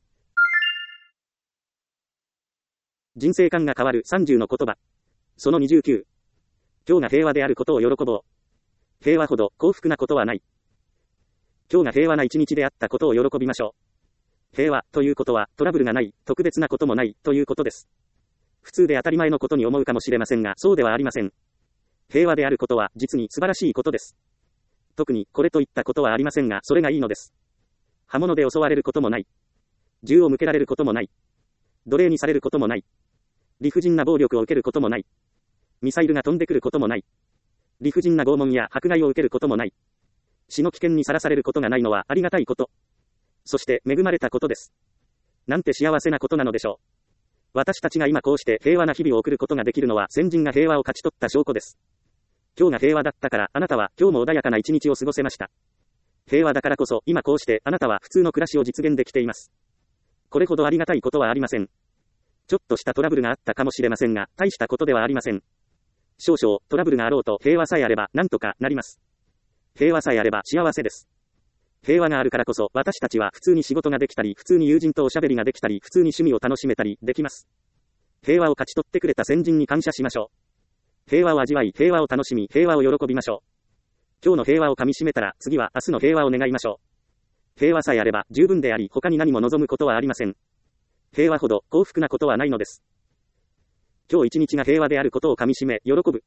人生観が変わるさんじゅうの言葉。そのにじゅうきゅう。今日が平和であることを喜ぼう。平和ほど幸福なことはない。今日が平和な一日であったことを喜びましょう。 平和ということはトラブルがない、特別なこともないということです。普通で当たり前のことに思うかもしれませんが、そうではありません。平和であることは実に素晴らしいことです。特にこれといったことはありませんが、それがいいのです。刃物で襲われることもない。銃を向けられることもない。奴隷にされることもない。理不尽な暴力を受けることもない。ミサイルが飛んでくることもない。理不尽な拷問や迫害を受けることもない。死の危険にさらされることがないのはありがたいこと。そして恵まれたことです。なんて幸せなことなのでしょう。私たちが今こうして平和な日々を送ることができるのは先人が平和を勝ち取った証拠です。今日が平和だったからあなたは今日も穏やかな一日を過ごせました。平和だからこそ今こうしてあなたは普通の暮らしを実現できています。これほどありがたいことはありません。ちょっとしたトラブルがあったかもしれませんが、大したことではありません。少々トラブルがあろうと平和さえあれば何とかなります。平和さえあれば幸せです。平和があるからこそ私たちは普通に仕事ができたり、普通に友人とおしゃべりができたり、普通に趣味を楽しめたりできます。平和を勝ち取ってくれた先人に感謝しましょう。平和を味わい、平和を楽しみ、平和を喜びましょう。今日の平和をかみしめたら次は明日の平和を願いましょう。平和さえあれば十分であり、他に何も望むことはありません。平和ほど幸福なことはないのです。今日一日が平和であることをかみしめ、喜ぶ。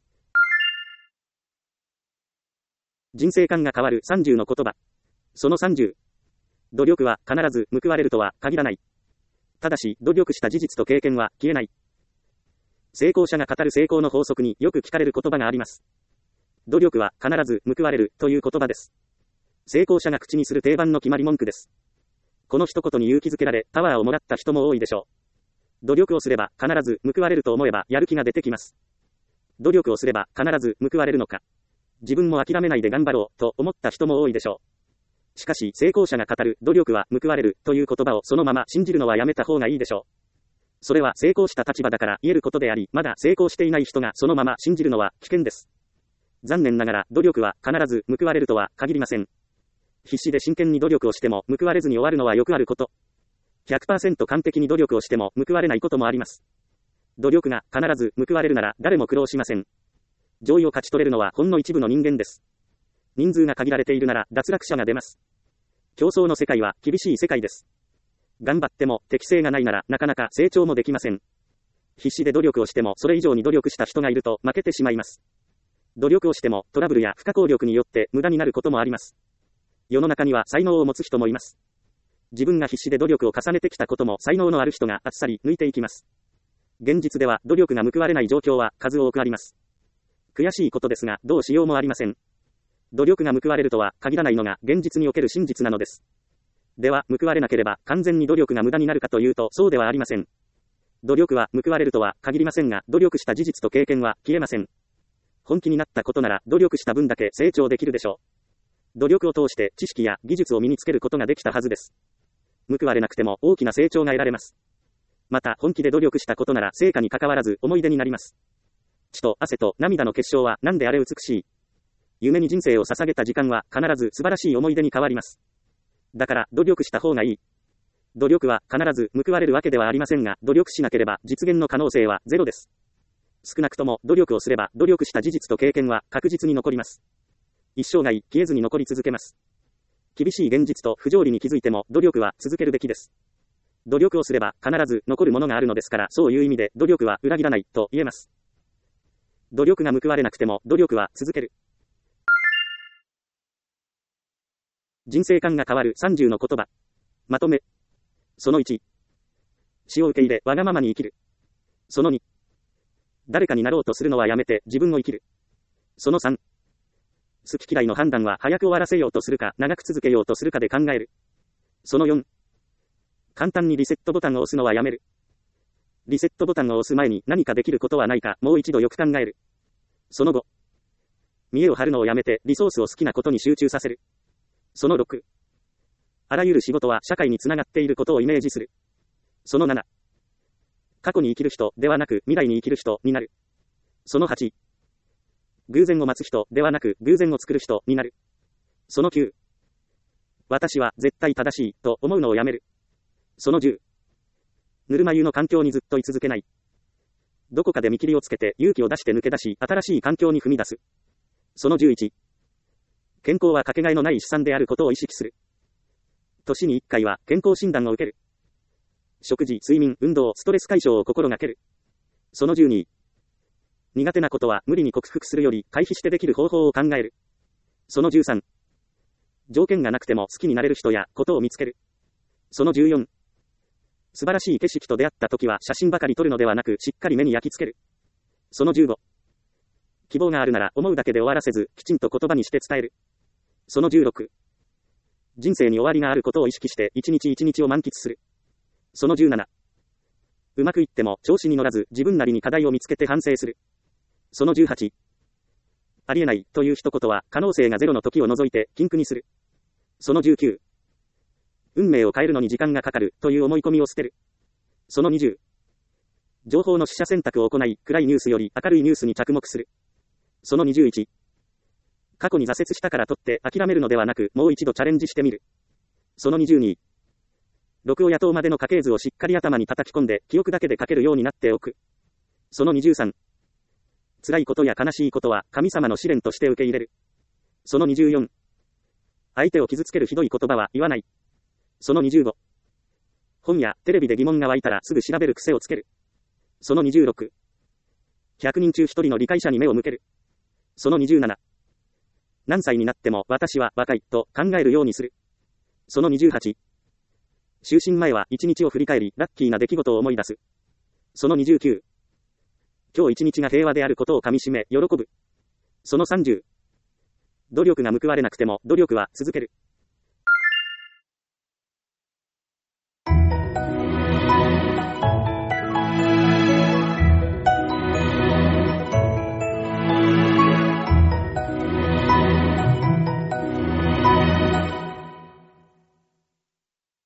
人生観が変わるさんじゅうの言葉。そのさんじゅう。努力は必ず報われるとは限らない。ただし、努力した事実と経験は消えない。成功者が語る成功の法則によく聞かれる言葉があります。努力は必ず報われるという言葉です。成功者が口にする定番の決まり文句です。この一言に勇気づけられ、パワーをもらった人も多いでしょう。努力をすれば必ず報われると思えばやる気が出てきます。努力をすれば必ず報われるのか。自分も諦めないで頑張ろうと思った人も多いでしょう。しかし成功者が語る努力は報われるという言葉をそのまま信じるのはやめた方がいいでしょう。それは成功した立場だから言えることであり、まだ成功していない人がそのまま信じるのは危険です。残念ながら努力は必ず報われるとは限りません。必死で真剣に努力をしても報われずに終わるのはよくあること。ひゃくパーセント 完璧に努力をしても報われないこともあります。努力が必ず報われるなら誰も苦労しません。上位を勝ち取れるのはほんの一部の人間です。人数が限られているなら脱落者が出ます。競争の世界は厳しい世界です。頑張っても適性がないならなかなか成長もできません。必死で努力をしてもそれ以上に努力した人がいると負けてしまいます。努力をしてもトラブルや不可抗力によって無駄になることもあります。世の中には才能を持つ人もいます。自分が必死で努力を重ねてきたことも才能のある人があっさり抜いていきます。現実では努力が報われない状況は数多くあります。悔しいことですがどうしようもありません。努力が報われるとは限らないのが現実における真実なのです。では報われなければ完全に努力が無駄になるかというとそうではありません。努力は報われるとは限りませんが努力した事実と経験は消えません。本気になったことなら努力した分だけ成長できるでしょう。努力を通して知識や技術を身につけることができたはずです。報われなくても大きな成長が得られます。また本気で努力したことなら成果に関わらず思い出になります。血と汗と涙の結晶は何であれ美しい。夢に人生を捧げた時間は必ず素晴らしい思い出に変わります。だから努力した方がいい。努力は必ず報われるわけではありませんが、努力しなければ実現の可能性はゼロです。少なくとも努力をすれば努力した事実と経験は確実に残ります。一生涯消えずに残り続けます。厳しい現実と不条理に気づいても努力は続けるべきです。努力をすれば必ず残るものがあるのですから、そういう意味で努力は裏切らないと言えます。努力が報われなくても努力は続ける。人生観が変わるさんじゅうの言葉。まとめ。そのいち。死を受け入れわがままに生きる。そのに。誰かになろうとするのはやめて自分を生きる。そのさん。好き嫌いの判断は早く終わらせようとするか長く続けようとするかで考える。そのよん。簡単にリセットボタンを押すのはやめる。リセットボタンを押す前に何かできることはないかもう一度よく考える。そのご。見栄を張るのをやめてリソースを好きなことに集中させる。そのろく。あらゆる仕事は社会につながっていることをイメージする。そのなな。過去に生きる人ではなく未来に生きる人になる。そのはち。偶然を待つ人ではなく偶然を作る人になる。そのきゅう。私は絶対正しいと思うのをやめる。そのじゅう。ぬるま湯の環境にずっと居続けない。どこかで見切りをつけて勇気を出して抜け出し新しい環境に踏み出す。そのじゅういち。健康はかけがえのない資産であることを意識する。 年にいっかいは健康診断を受ける。食事、睡眠、運動、ストレス解消を心がける。そのじゅうに、苦手なことは無理に克服するより回避してできる方法を考える。そのじゅうさん、条件がなくても好きになれる人やことを見つける。そのじゅうよん、素晴らしい景色と出会った時は写真ばかり撮るのではなくしっかり目に焼き付ける。そのじゅうご、希望があるなら思うだけで終わらせずきちんと言葉にして伝える。そのじゅうろく、人生に終わりがあることを意識して一日一日を満喫する。そのじゅうなな、うまくいっても調子に乗らず自分なりに課題を見つけて反省する。そのじゅうはち、ありえないという一言は可能性がゼロの時を除いて禁句にする。そのじゅうきゅう、運命を変えるのに時間がかかるという思い込みを捨てる。そのにじゅう、情報の取捨選択を行い暗いニュースより明るいニュースに着目する。そのにじゅういち、過去に挫折したからとって諦めるのではなくもう一度チャレンジしてみる。そのにじゅうに、禄を雇うまでの家系図をしっかり頭に叩き込んで記憶だけで書けるようになっておく。そのにじゅうさん、辛いことや悲しいことは神様の試練として受け入れる。そのにじゅうよん、相手を傷つけるひどい言葉は言わない。そのにじゅうご、本やテレビで疑問が湧いたらすぐ調べる癖をつける。そのにじゅうろく、ひゃくにん中ひとりの理解者に目を向ける。そのにじゅうなな、何歳になっても私は若いと考えるようにする。そのにじゅうはち、就寝前は一日を振り返りラッキーな出来事を思い出す。そのにじゅうきゅう、今日一日が平和であることをかみしめ喜ぶ。そのさんじゅう、努力が報われなくても努力は続ける。